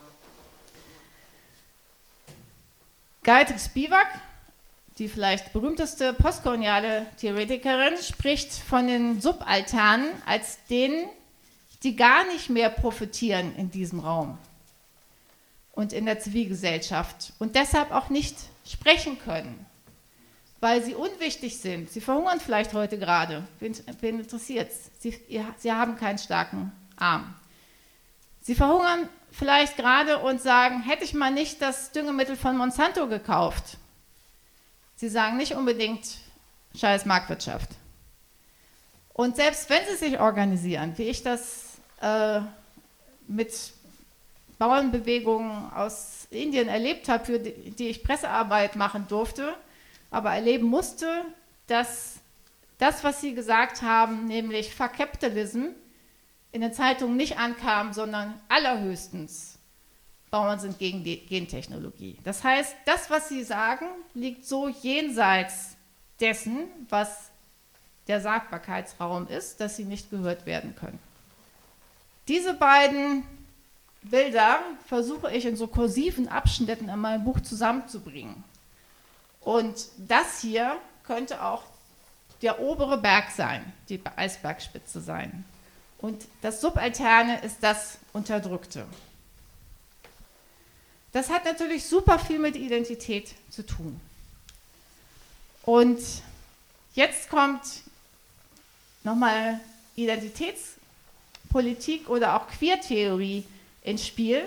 Beatrix Spivak, die vielleicht berühmteste postkoloniale Theoretikerin, spricht von den Subalternen als denen, die gar nicht mehr profitieren in diesem Raum und in der Zivilgesellschaft und deshalb auch nicht sprechen können, weil sie unwichtig sind. Sie verhungern vielleicht heute gerade. Wen, wen interessiert es? Sie, sie haben keinen starken Arm. Sie verhungern vielleicht gerade und sagen, hätte ich mal nicht das Düngemittel von Monsanto gekauft. Sie sagen nicht unbedingt, scheiß Marktwirtschaft. Und selbst wenn sie sich organisieren, wie ich das äh, mit Bauernbewegungen aus Indien erlebt habe, für die, die ich Pressearbeit machen durfte, aber erleben musste, dass das, was sie gesagt haben, nämlich Fuck Capitalism, in den Zeitungen nicht ankam, sondern allerhöchstens Bauern sind gegen die Gentechnologie. Das heißt, das, was sie sagen, liegt so jenseits dessen, was der Sagbarkeitsraum ist, dass sie nicht gehört werden können. Diese beiden Bilder versuche ich in so kursiven Abschnitten in meinem Buch zusammenzubringen. Und das hier könnte auch der obere Berg sein, die Eisbergspitze sein. Und das Subalterne ist das Unterdrückte. Das hat natürlich super viel mit Identität zu tun. Und jetzt kommt nochmal Identitätspolitik oder auch Queertheorie ins Spiel.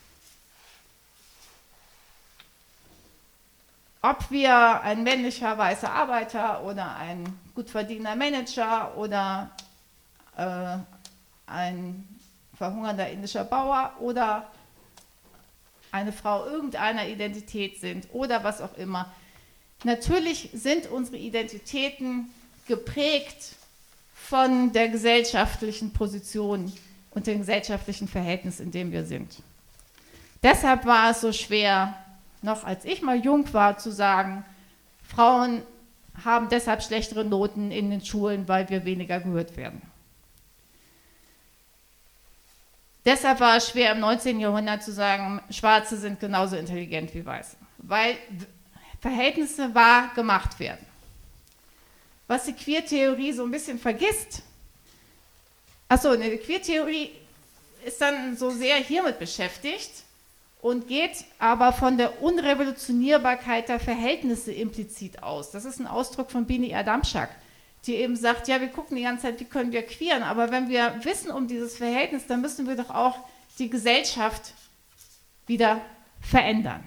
Ob wir ein männlicher weißer Arbeiter oder ein gut verdienender Manager oder äh, ein verhungernder indischer Bauer oder eine Frau irgendeiner Identität sind oder was auch immer. Natürlich sind unsere Identitäten geprägt von der gesellschaftlichen Position und dem gesellschaftlichen Verhältnis, in dem wir sind. Deshalb war es so schwer, noch als ich mal jung war, zu sagen, Frauen haben deshalb schlechtere Noten in den Schulen, weil wir weniger gehört werden. Deshalb war es schwer, im neunzehnten Jahrhundert zu sagen, Schwarze sind genauso intelligent wie Weiße, weil Verhältnisse wahr gemacht werden. Was die Queertheorie so ein bisschen vergisst, achso, ne, die Queertheorie ist dann so sehr hiermit beschäftigt und geht aber von der Unrevolutionierbarkeit der Verhältnisse implizit aus. Das ist ein Ausdruck von Bini Adamczak, die eben sagt, ja, wir gucken die ganze Zeit, wie können wir queeren, aber wenn wir wissen um dieses Verhältnis, dann müssen wir doch auch die Gesellschaft wieder verändern.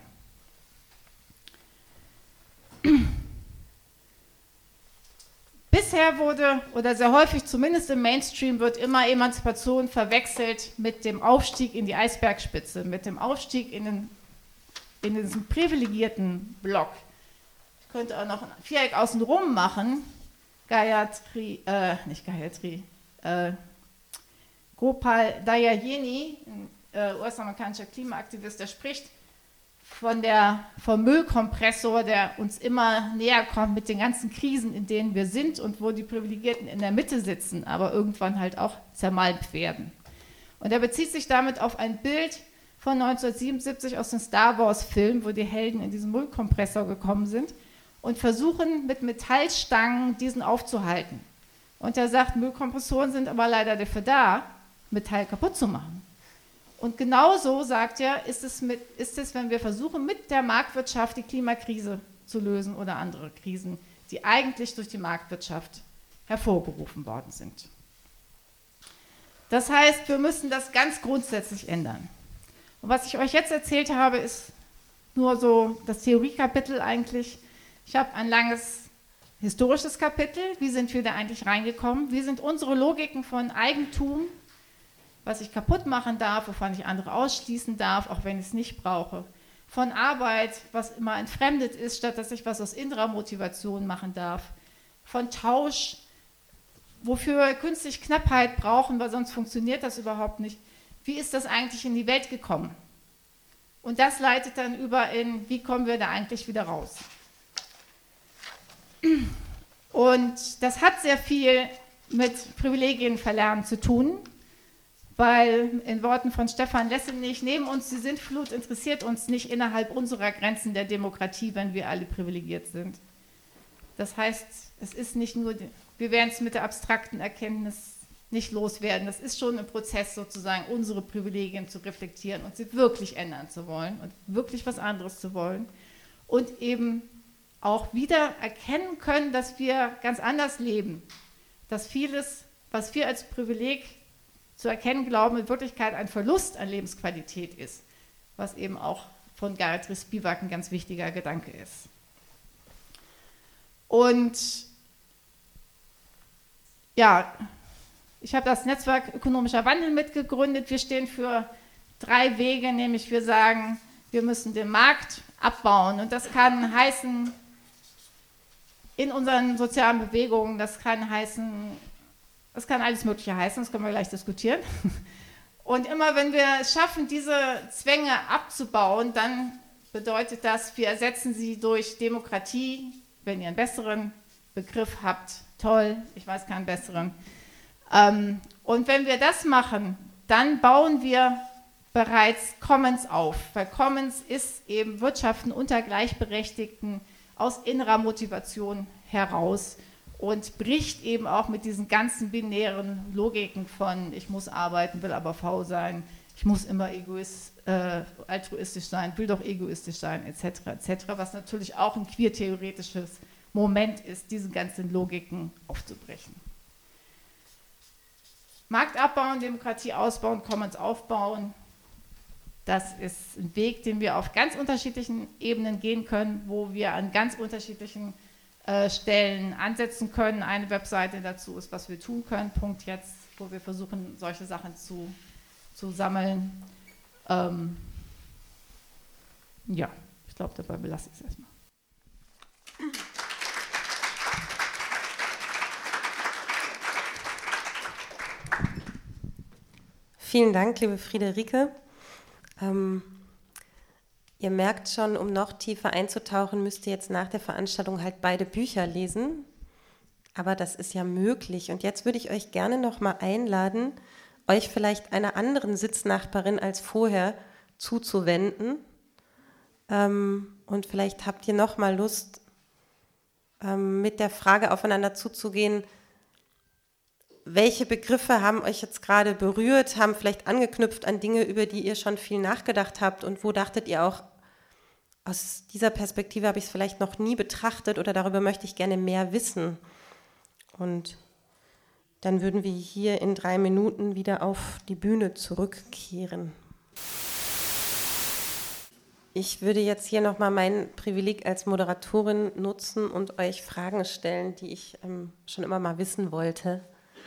Bisher wurde, oder sehr häufig zumindest im Mainstream, wird immer Emanzipation verwechselt mit dem Aufstieg in die Eisbergspitze, mit dem Aufstieg in, den, in diesen privilegierten Block. Ich könnte auch noch ein Viereck außenrum machen. Gayatri, äh, nicht Gayatri, äh, Gopal Dayayeni, ein äh, U S-amerikanischer Klimaaktivist, der spricht von der, vom Müllkompressor, der uns immer näher kommt mit den ganzen Krisen, in denen wir sind und wo die Privilegierten in der Mitte sitzen, aber irgendwann halt auch zermalmt werden. Und er bezieht sich damit auf ein Bild von neunzehnhundertsiebenundsiebzig aus dem Star Wars-Film, wo die Helden in diesen Müllkompressor gekommen sind und versuchen mit Metallstangen diesen aufzuhalten. Und er sagt, Müllkompressoren sind aber leider dafür da, Metall kaputt zu machen. Und genauso, sagt er, ist es, mit, ist es, wenn wir versuchen, mit der Marktwirtschaft die Klimakrise zu lösen oder andere Krisen, die eigentlich durch die Marktwirtschaft hervorgerufen worden sind. Das heißt, wir müssen das ganz grundsätzlich ändern. Und was ich euch jetzt erzählt habe, ist nur so das Theoriekapitel eigentlich. Ich habe ein langes historisches Kapitel. Wie sind wir da eigentlich reingekommen? Wie sind unsere Logiken von Eigentum, was ich kaputt machen darf, wovon ich andere ausschließen darf, auch wenn ich es nicht brauche? Von Arbeit, was immer entfremdet ist, statt dass ich was aus innerer Motivation machen darf. Von Tausch, wofür wir künstlich Knappheit brauchen, weil sonst funktioniert das überhaupt nicht. Wie ist das eigentlich in die Welt gekommen? Und das leitet dann über in, wie kommen wir da eigentlich wieder raus? Und das hat sehr viel mit Privilegienverlernen zu tun, weil in Worten von Stefan Lessenich, neben uns die Sintflut interessiert uns nicht innerhalb unserer Grenzen der Demokratie, wenn wir alle privilegiert sind. Das heißt, es ist nicht nur, wir werden es mit der abstrakten Erkenntnis nicht loswerden. Das ist schon ein Prozess sozusagen, unsere Privilegien zu reflektieren und sie wirklich ändern zu wollen und wirklich was anderes zu wollen und eben auch wieder erkennen können, dass wir ganz anders leben, dass vieles, was wir als Privileg zu erkennen glauben, in Wirklichkeit ein Verlust an Lebensqualität ist, was eben auch von Gayatri Spivak ein ganz wichtiger Gedanke ist. Und ja, ich habe das Netzwerk Ökonomischer Wandel mitgegründet. Wir stehen für drei Wege, nämlich wir sagen, wir müssen den Markt abbauen. Und das kann heißen, in unseren sozialen Bewegungen, das kann heißen, das kann alles Mögliche heißen, das können wir gleich diskutieren. Und immer wenn wir es schaffen, diese Zwänge abzubauen, dann bedeutet das, wir ersetzen sie durch Demokratie. Wenn ihr einen besseren Begriff habt, toll, ich weiß keinen besseren. Und wenn wir das machen, dann bauen wir bereits Commons auf, weil Commons ist eben Wirtschaften unter Gleichberechtigten aus innerer Motivation heraus und bricht eben auch mit diesen ganzen binären Logiken von ich muss arbeiten, will aber faul sein, ich muss immer egoist, äh, altruistisch sein, will doch egoistisch sein, et cetera et cetera, was natürlich auch ein queertheoretisches Moment ist, diese ganzen Logiken aufzubrechen. Markt abbauen, Demokratie ausbauen, Commons aufbauen, das ist ein Weg, den wir auf ganz unterschiedlichen Ebenen gehen können, wo wir an ganz unterschiedlichen äh, Stellen ansetzen können. Eine Webseite dazu ist, was wir tun können, Punkt jetzt, wo wir versuchen, solche Sachen zu, zu sammeln. Ähm, ja, ich glaube, dabei belasse ich es erstmal. Vielen Dank, liebe Friederike. Ähm, ihr merkt schon, um noch tiefer einzutauchen, müsst ihr jetzt nach der Veranstaltung halt beide Bücher lesen. Aber das ist ja möglich. Und jetzt würde ich euch gerne noch mal einladen, euch vielleicht einer anderen Sitznachbarin als vorher zuzuwenden. Ähm, und vielleicht habt ihr noch mal Lust, ähm, mit der Frage aufeinander zuzugehen, welche Begriffe haben euch jetzt gerade berührt, haben vielleicht angeknüpft an Dinge, über die ihr schon viel nachgedacht habt und wo dachtet ihr auch, aus dieser Perspektive habe ich es vielleicht noch nie betrachtet oder darüber möchte ich gerne mehr wissen. Und dann würden wir hier in drei Minuten wieder auf die Bühne zurückkehren. Ich würde jetzt hier nochmal mein Privileg als Moderatorin nutzen und euch Fragen stellen, die ich ähm, schon immer mal wissen wollte.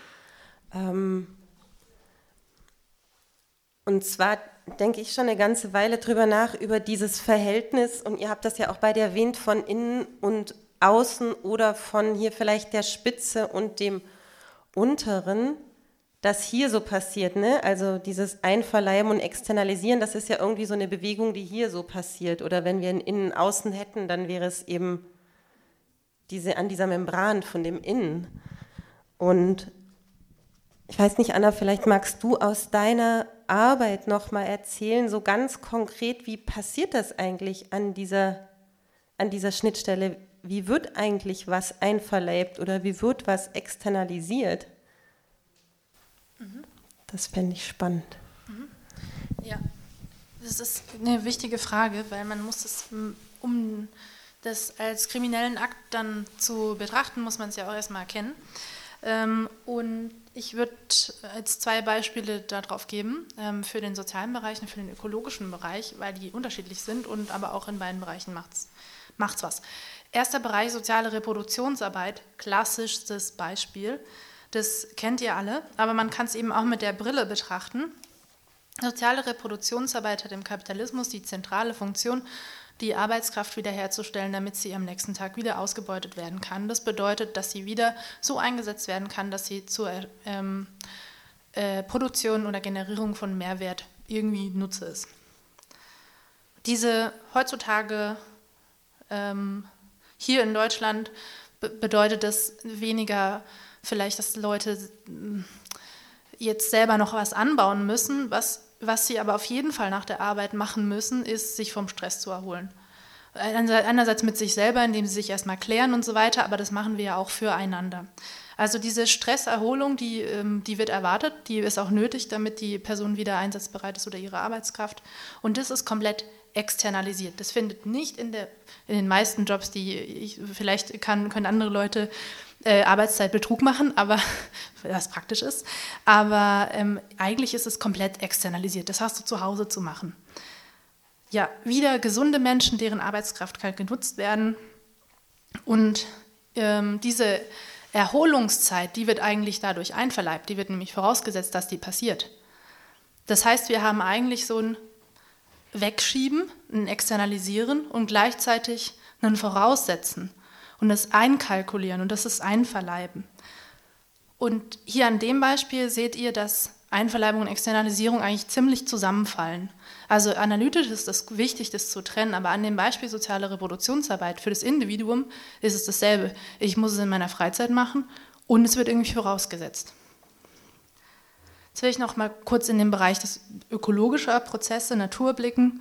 Und zwar denke ich schon eine ganze Weile drüber nach, über dieses Verhältnis, und ihr habt das ja auch beide erwähnt, von innen und außen oder von hier vielleicht der Spitze und dem Unteren, das hier so passiert, ne? Also dieses Einverleiben und Externalisieren, das ist ja irgendwie so eine Bewegung, die hier so passiert. Oder wenn wir ein Innen-Außen hätten, dann wäre es eben diese, an dieser Membran von dem Innen. Und ich weiß nicht, Anna, vielleicht magst du aus deiner Arbeit noch mal erzählen, so ganz konkret, wie passiert das eigentlich an dieser, an dieser Schnittstelle? Wie wird eigentlich was einverleibt oder wie wird was externalisiert? Mhm. Das fände ich spannend. Mhm. Ja, das ist eine wichtige Frage, weil man muss es, um das als kriminellen Akt dann zu betrachten, muss man es ja auch erstmal erkennen. Ähm, und ich würde jetzt zwei Beispiele darauf geben, ähm, für den sozialen Bereich und für den ökologischen Bereich, weil die unterschiedlich sind und aber auch in beiden Bereichen macht's, macht's was. Erster Bereich, soziale Reproduktionsarbeit, klassischstes Beispiel. Das kennt ihr alle, aber man kann es eben auch mit der Brille betrachten. Soziale Reproduktionsarbeit hat im Kapitalismus die zentrale Funktion, die Arbeitskraft wiederherzustellen, damit sie am nächsten Tag wieder ausgebeutet werden kann. Das bedeutet, dass sie wieder so eingesetzt werden kann, dass sie zur ähm, äh, Produktion oder Generierung von Mehrwert irgendwie Nutze ist. Diese heutzutage ähm, hier in Deutschland be- bedeutet das weniger vielleicht, dass Leute jetzt selber noch was anbauen müssen. Was, was sie aber auf jeden Fall nach der Arbeit machen müssen, ist, sich vom Stress zu erholen. Einerseits mit sich selber, indem sie sich erstmal klären und so weiter, aber das machen wir ja auch füreinander. Also diese Stresserholung, die, die wird erwartet, die ist auch nötig, damit die Person wieder einsatzbereit ist oder ihre Arbeitskraft. Und das ist komplett externalisiert. Das findet nicht in, der, in den meisten Jobs, die ich, vielleicht kann, können andere Leute äh, Arbeitszeitbetrug machen, aber was praktisch ist. Aber ähm, eigentlich ist es komplett externalisiert. Das hast du zu Hause zu machen. Ja, wieder gesunde Menschen, deren Arbeitskraft kann genutzt werden. Und ähm, diese Erholungszeit, die wird eigentlich dadurch einverleibt. Die wird nämlich vorausgesetzt, dass die passiert. Das heißt, wir haben eigentlich so ein Wegschieben, ein Externalisieren und gleichzeitig ein Voraussetzen und das Einkalkulieren und das ist Einverleiben. Und hier an dem Beispiel seht ihr, dass Einverleibung und Externalisierung eigentlich ziemlich zusammenfallen. Also analytisch ist es wichtig, das zu trennen, aber an dem Beispiel soziale Reproduktionsarbeit für das Individuum ist es dasselbe. Ich muss es in meiner Freizeit machen und es wird irgendwie vorausgesetzt. Jetzt will ich noch mal kurz in den Bereich des ökologischen Prozesse, Natur blicken.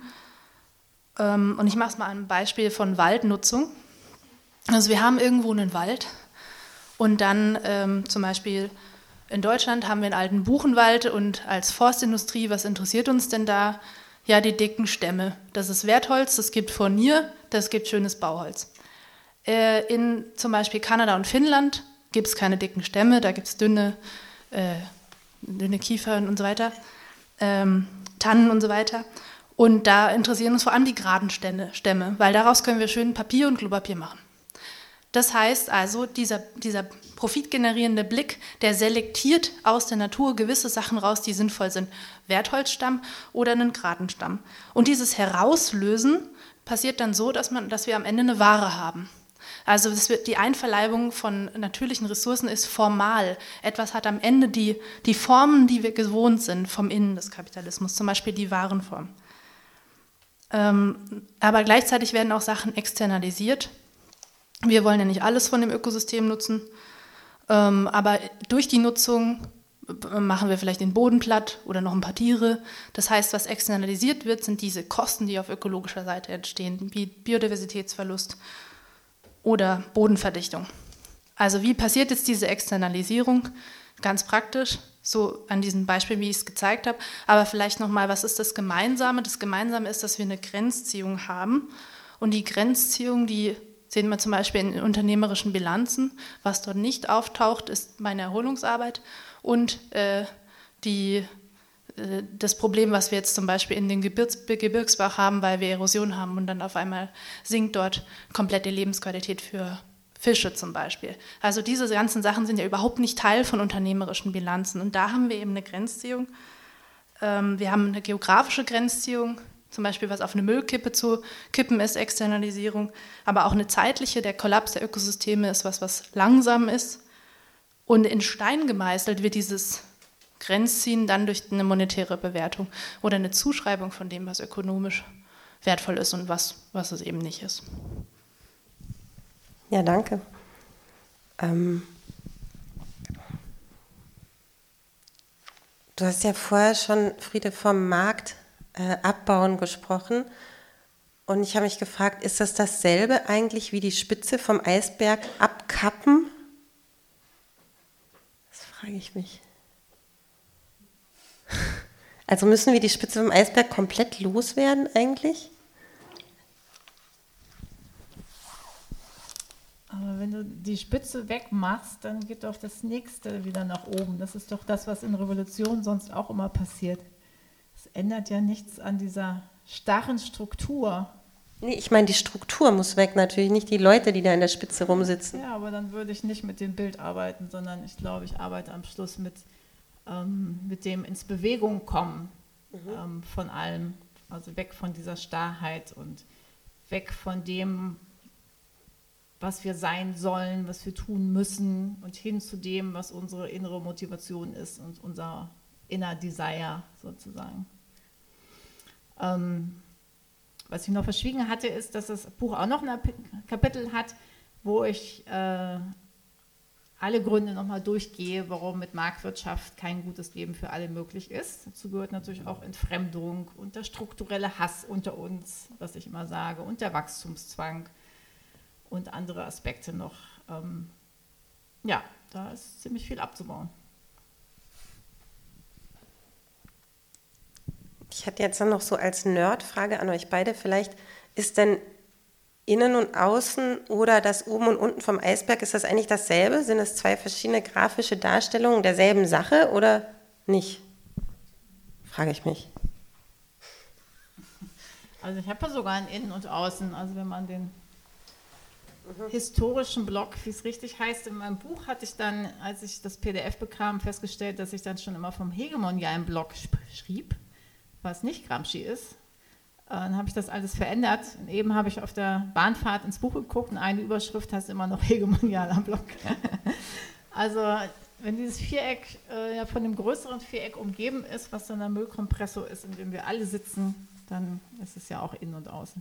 Und ich mache es mal an einem Beispiel von Waldnutzung. Also wir haben irgendwo einen Wald und dann ähm, zum Beispiel in Deutschland haben wir einen alten Buchenwald und als Forstindustrie, was interessiert uns denn da? Ja, die dicken Stämme. Das ist Wertholz, das gibt Furnier, das gibt schönes Bauholz. Äh, in zum Beispiel Kanada und Finnland gibt es keine dicken Stämme, da gibt es dünne, äh, dünne Kiefern und so weiter, ähm, Tannen und so weiter. Und da interessieren uns vor allem die geraden Stämme, weil daraus können wir schön Papier und Klopapier machen. Das heißt also, dieser, dieser profitgenerierende Blick, der selektiert aus der Natur gewisse Sachen raus, die sinnvoll sind. Wertholzstamm oder einen geraden Stamm. Und dieses Herauslösen passiert dann so, dass, man, dass wir am Ende eine Ware haben. Also das wird, die Einverleibung von natürlichen Ressourcen ist formal. Etwas hat am Ende die, die Formen, die wir gewohnt sind vom Innen des Kapitalismus, zum Beispiel die Warenform. Ähm, aber gleichzeitig werden auch Sachen externalisiert. Wir wollen ja nicht alles von dem Ökosystem nutzen, ähm, aber durch die Nutzung machen wir vielleicht den Boden platt oder noch ein paar Tiere. Das heißt, was externalisiert wird, sind diese Kosten, die auf ökologischer Seite entstehen, wie Biodiversitätsverlust oder Bodenverdichtung. Also wie passiert jetzt diese Externalisierung? Ganz praktisch, so an diesem Beispiel, wie ich es gezeigt habe. Aber vielleicht nochmal, was ist das Gemeinsame? Das Gemeinsame ist, dass wir eine Grenzziehung haben. Und die Grenzziehung, die sehen wir zum Beispiel in unternehmerischen Bilanzen. Was dort nicht auftaucht, ist meine Erholungsarbeit und äh, die, äh, das Problem, was wir jetzt zum Beispiel in den Gebirgs, Gebirgsbach haben, weil wir Erosion haben und dann auf einmal sinkt dort komplett die Lebensqualität für Fische zum Beispiel. Also diese ganzen Sachen sind ja überhaupt nicht Teil von unternehmerischen Bilanzen. Und da haben wir eben eine Grenzziehung. Ähm, wir haben eine geografische Grenzziehung, zum Beispiel was auf eine Müllkippe zu kippen ist, Externalisierung, aber auch eine zeitliche, der Kollaps der Ökosysteme ist was, was langsam ist. Und in Stein gemeißelt wird dieses Grenzziehen dann durch eine monetäre Bewertung oder eine Zuschreibung von dem, was ökonomisch wertvoll ist und was, was es eben nicht ist. Ja, danke. Ähm, du hast ja vorher schon, Friede, vom Markt Äh, abbauen gesprochen und ich habe mich gefragt, ist das dasselbe eigentlich wie die Spitze vom Eisberg abkappen? Das frage ich mich. Also müssen wir die Spitze vom Eisberg komplett loswerden eigentlich? Aber wenn du die die Spitze wegmachst, dann geht doch das nächste wieder nach oben. Das ist doch das, was in Revolutionen sonst auch immer passiert. Es ändert ja nichts an dieser starren Struktur. Nee, ich meine, die Struktur muss weg, natürlich nicht die Leute, die da in der Spitze rumsitzen. Ja, aber dann würde ich nicht mit dem Bild arbeiten, sondern ich glaube, ich arbeite am Schluss mit, ähm, mit dem ins Bewegung kommen mhm. ähm, von allem. Also weg von dieser Starrheit und weg von dem, was wir sein sollen, was wir tun müssen und hin zu dem, was unsere innere Motivation ist und unser inner Desire sozusagen. Ähm, was ich noch verschwiegen hatte, ist, dass das Buch auch noch ein Kapitel hat, wo ich äh, alle Gründe nochmal durchgehe, warum mit Marktwirtschaft kein gutes Leben für alle möglich ist. Dazu gehört natürlich auch Entfremdung und der strukturelle Hass unter uns, was ich immer sage, und der Wachstumszwang und andere Aspekte noch. Ähm, ja, da ist ziemlich viel abzubauen. Ich hatte jetzt dann noch so als Nerd-Frage an euch beide, vielleicht ist denn Innen und Außen oder das Oben und Unten vom Eisberg, ist das eigentlich dasselbe? Sind es zwei verschiedene grafische Darstellungen derselben Sache oder nicht? Frage ich mich. Also ich habe ja sogar ein Innen und Außen, also wenn man den mhm. historischen Block, wie es richtig heißt, in meinem Buch hatte ich dann, als ich das P D F bekam, festgestellt, dass ich dann schon immer vom hegemonialen Block schrieb, was nicht Gramsci ist. Dann habe ich das alles verändert. Und eben habe ich auf der Bahnfahrt ins Buch geguckt und eine Überschrift heißt immer noch hegemonialer Block. Also wenn dieses Viereck äh, ja von dem größeren Viereck umgeben ist, was dann der Müllkompressor ist, in dem wir alle sitzen, dann ist es ja auch innen und außen.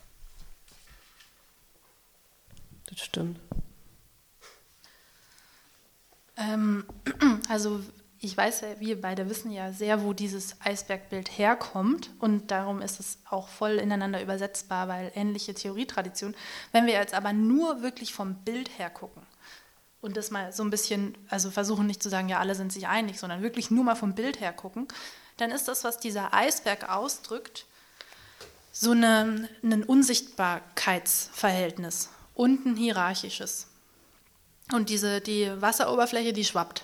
Das stimmt. Ähm, also ich weiß ja, wir beide wissen ja sehr, wo dieses Eisbergbild herkommt und darum ist es auch voll ineinander übersetzbar, weil ähnliche Theorietraditionen. Wenn wir jetzt aber nur wirklich vom Bild her gucken und das mal so ein bisschen, also versuchen nicht zu sagen, ja, alle sind sich einig, sondern wirklich nur mal vom Bild her gucken, dann ist das, was dieser Eisberg ausdrückt, so eine, ein Unsichtbarkeitsverhältnis und ein hierarchisches. Und diese, die Wasseroberfläche, die schwappt.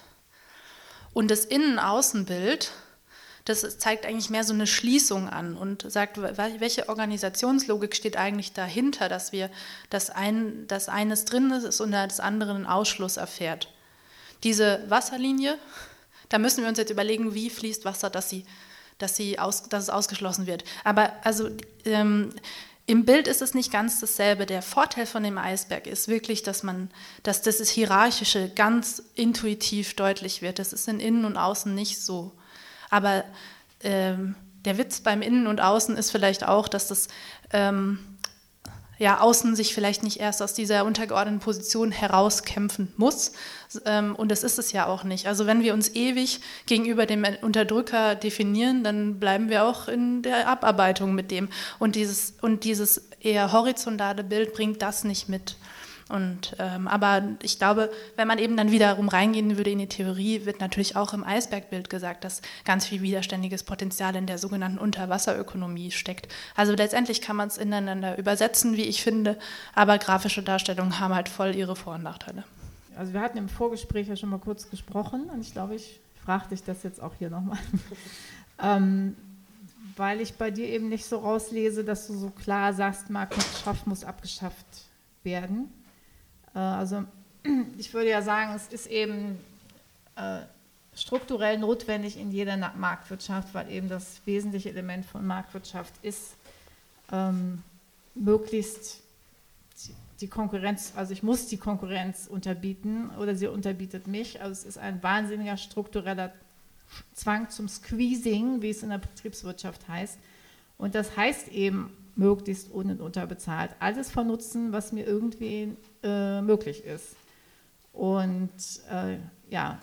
Und das Innen-Außen-Bild, das zeigt eigentlich mehr so eine Schließung an und sagt, welche Organisationslogik steht eigentlich dahinter, dass wir das, ein, das eines drin ist und das andere einen Ausschluss erfährt. Diese Wasserlinie, da müssen wir uns jetzt überlegen, wie fließt Wasser, dass, sie, dass, sie aus, dass es ausgeschlossen wird. Aber also ähm, im Bild ist es nicht ganz dasselbe. Der Vorteil von dem Eisberg ist wirklich, dass man, dass das Hierarchische ganz intuitiv deutlich wird. Das ist in Innen und Außen nicht so. Aber ähm, der Witz beim Innen und Außen ist vielleicht auch, dass das ähm, ja, Außen sich vielleicht nicht erst aus dieser untergeordneten Position herauskämpfen muss. Ähm, und das ist es ja auch nicht. Also wenn wir uns ewig gegenüber dem Unterdrücker definieren, dann bleiben wir auch in der Abarbeitung mit dem. Und dieses, und dieses eher horizontale Bild bringt das nicht mit. Und, ähm, aber ich glaube, wenn man eben dann wiederum reingehen würde in die Theorie, wird natürlich auch im Eisbergbild gesagt, dass ganz viel widerständiges Potenzial in der sogenannten Unterwasserökonomie steckt. Also letztendlich kann man es ineinander übersetzen, wie ich finde, aber grafische Darstellungen haben halt voll ihre Vor- und Nachteile. Also wir hatten im Vorgespräch ja schon mal kurz gesprochen und ich glaube, ich frage dich das jetzt auch hier nochmal, ähm, weil ich bei dir eben nicht so rauslese, dass du so klar sagst, Marktwirtschaft muss abgeschafft werden. Also ich würde ja sagen, es ist eben äh, strukturell notwendig in jeder Marktwirtschaft, weil eben das wesentliche Element von Marktwirtschaft ist, ähm, möglichst die Konkurrenz, also ich muss die Konkurrenz unterbieten oder sie unterbietet mich. Also es ist ein wahnsinniger struktureller Zwang zum Squeezing, wie es in der Betriebswirtschaft heißt. Und das heißt eben, möglichst un- und unterbezahlt. Alles vernutzen, was mir irgendwie äh, möglich ist. Und äh, ja,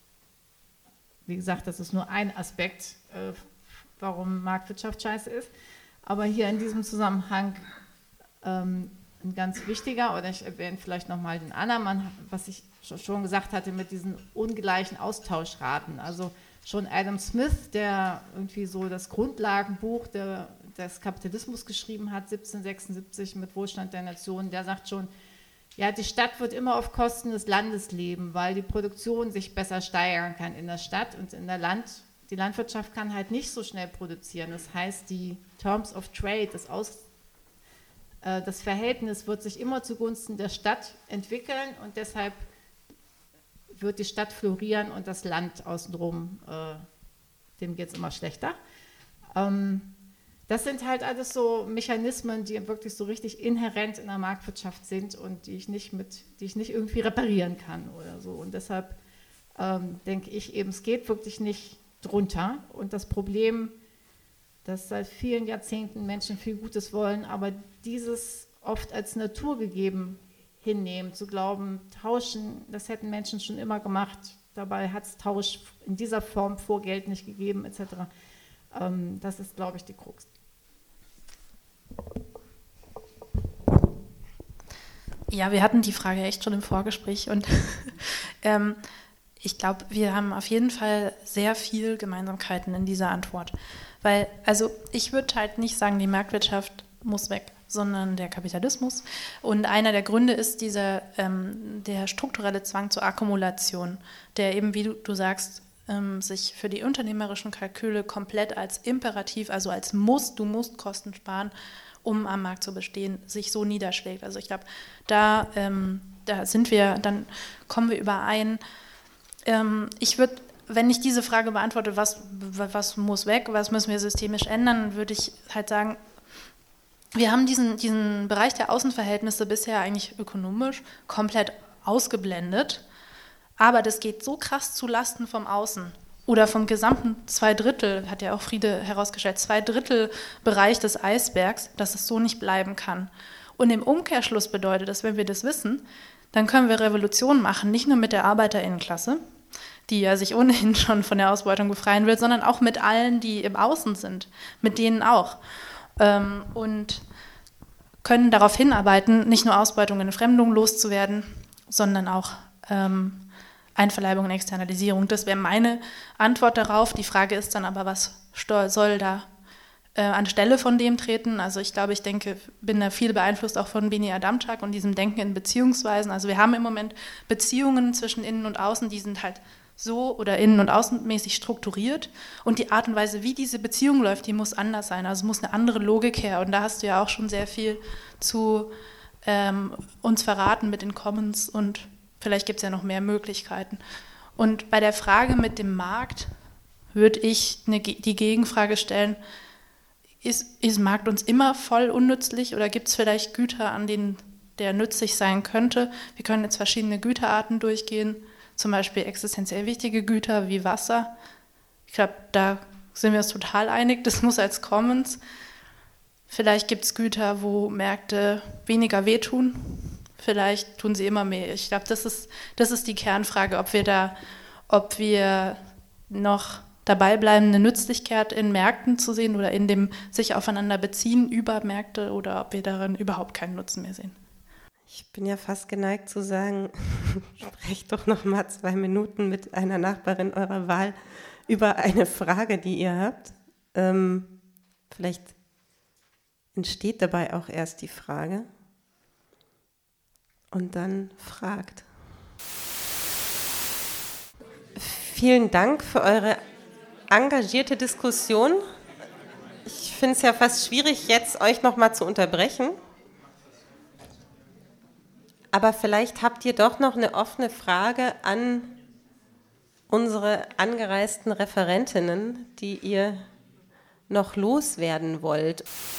wie gesagt, das ist nur ein Aspekt, äh, warum Marktwirtschaft scheiße ist. Aber hier in diesem Zusammenhang ähm, ein ganz wichtiger, oder ich erwähne vielleicht nochmal den anderen, was ich schon gesagt hatte mit diesen ungleichen Austauschraten. Also schon Adam Smith, der irgendwie so das Grundlagenbuch der des Kapitalismus geschrieben hat, siebzehnhundertsechsundsiebzig mit Wohlstand der Nation, der sagt schon, ja, die Stadt wird immer auf Kosten des Landes leben, weil die Produktion sich besser steigern kann in der Stadt und in der Land. Die Landwirtschaft kann halt nicht so schnell produzieren. Das heißt, die Terms of Trade, das, Aus, äh, das Verhältnis wird sich immer zugunsten der Stadt entwickeln und deshalb wird die Stadt florieren und das Land außenrum, äh, dem geht es immer schlechter. Ähm, Das sind halt alles so Mechanismen, die wirklich so richtig inhärent in der Marktwirtschaft sind und die ich nicht mit, die ich nicht irgendwie reparieren kann oder so. Und deshalb ähm, denke ich eben, es geht wirklich nicht drunter. Und das Problem, dass seit vielen Jahrzehnten Menschen viel Gutes wollen, aber dieses oft als naturgegeben hinnehmen, zu glauben, tauschen, das hätten Menschen schon immer gemacht. Dabei hat es Tausch in dieser Form vor Geld nicht gegeben, et cetera. Ähm, das ist, glaube ich, die Krux. Ja, wir hatten die Frage echt schon im Vorgespräch und ähm, ich glaube, wir haben auf jeden Fall sehr viel Gemeinsamkeiten in dieser Antwort. Weil, also ich würde halt nicht sagen, die Marktwirtschaft muss weg, sondern der Kapitalismus. Und einer der Gründe ist dieser ähm, der strukturelle Zwang zur Akkumulation, der eben, wie du, du sagst, ähm, sich für die unternehmerischen Kalküle komplett als Imperativ, also als Muss, du musst Kosten sparen, um am Markt zu bestehen, sich so niederschlägt. Also ich glaube, da, ähm, da sind wir, dann kommen wir überein. Ähm, ich würde, wenn ich diese Frage beantworte, was, was muss weg, was müssen wir systemisch ändern, würde ich halt sagen, wir haben diesen, diesen Bereich der Außenverhältnisse bisher eigentlich ökonomisch komplett ausgeblendet, aber das geht so krass zu Lasten vom Außen. Oder vom gesamten zwei Drittel, hat ja auch Friede herausgestellt, zwei Drittel Bereich des Eisbergs, dass es so nicht bleiben kann. Und im Umkehrschluss bedeutet das, wenn wir das wissen, dann können wir Revolution machen, nicht nur mit der ArbeiterInnenklasse, die ja sich ohnehin schon von der Ausbeutung befreien will, sondern auch mit allen, die im Außen sind, mit denen auch. Ähm, und können darauf hinarbeiten, nicht nur Ausbeutung und Entfremdung loszuwerden, sondern auch ähm, Einverleibung und Externalisierung. Das wäre meine Antwort darauf. Die Frage ist dann aber, was soll da äh, anstelle von dem treten? Also ich glaube, ich denke, bin da viel beeinflusst auch von Bini Adamczak und diesem Denken in Beziehungsweisen. Also wir haben im Moment Beziehungen zwischen Innen und Außen, die sind halt so oder innen- und außenmäßig strukturiert und die Art und Weise, wie diese Beziehung läuft, die muss anders sein. Also es muss eine andere Logik her und da hast du ja auch schon sehr viel zu ähm, uns verraten mit den Commons und vielleicht gibt es ja noch mehr Möglichkeiten. Und bei der Frage mit dem Markt würde ich eine, die Gegenfrage stellen, ist, ist Markt uns immer voll unnützlich oder gibt es vielleicht Güter, an denen der nützlich sein könnte? Wir können jetzt verschiedene Güterarten durchgehen, zum Beispiel existenziell wichtige Güter wie Wasser. Ich glaube, da sind wir uns total einig, das muss als Commons. Vielleicht gibt es Güter, wo Märkte weniger wehtun. Vielleicht tun sie immer mehr. Ich glaube, das ist, das ist die Kernfrage, ob wir da, ob wir noch dabei bleiben, eine Nützlichkeit in Märkten zu sehen oder in dem sich aufeinander beziehen über Märkte oder ob wir darin überhaupt keinen Nutzen mehr sehen. Ich bin ja fast geneigt zu sagen, sprecht doch noch mal zwei Minuten mit einer Nachbarin eurer Wahl über eine Frage, die ihr habt. Ähm, vielleicht entsteht dabei auch erst die Frage. Und dann fragt. Vielen Dank für eure engagierte Diskussion. Ich finde es ja fast schwierig, jetzt euch noch mal zu unterbrechen. Aber vielleicht habt ihr doch noch eine offene Frage an unsere angereisten Referentinnen, die ihr noch loswerden wollt.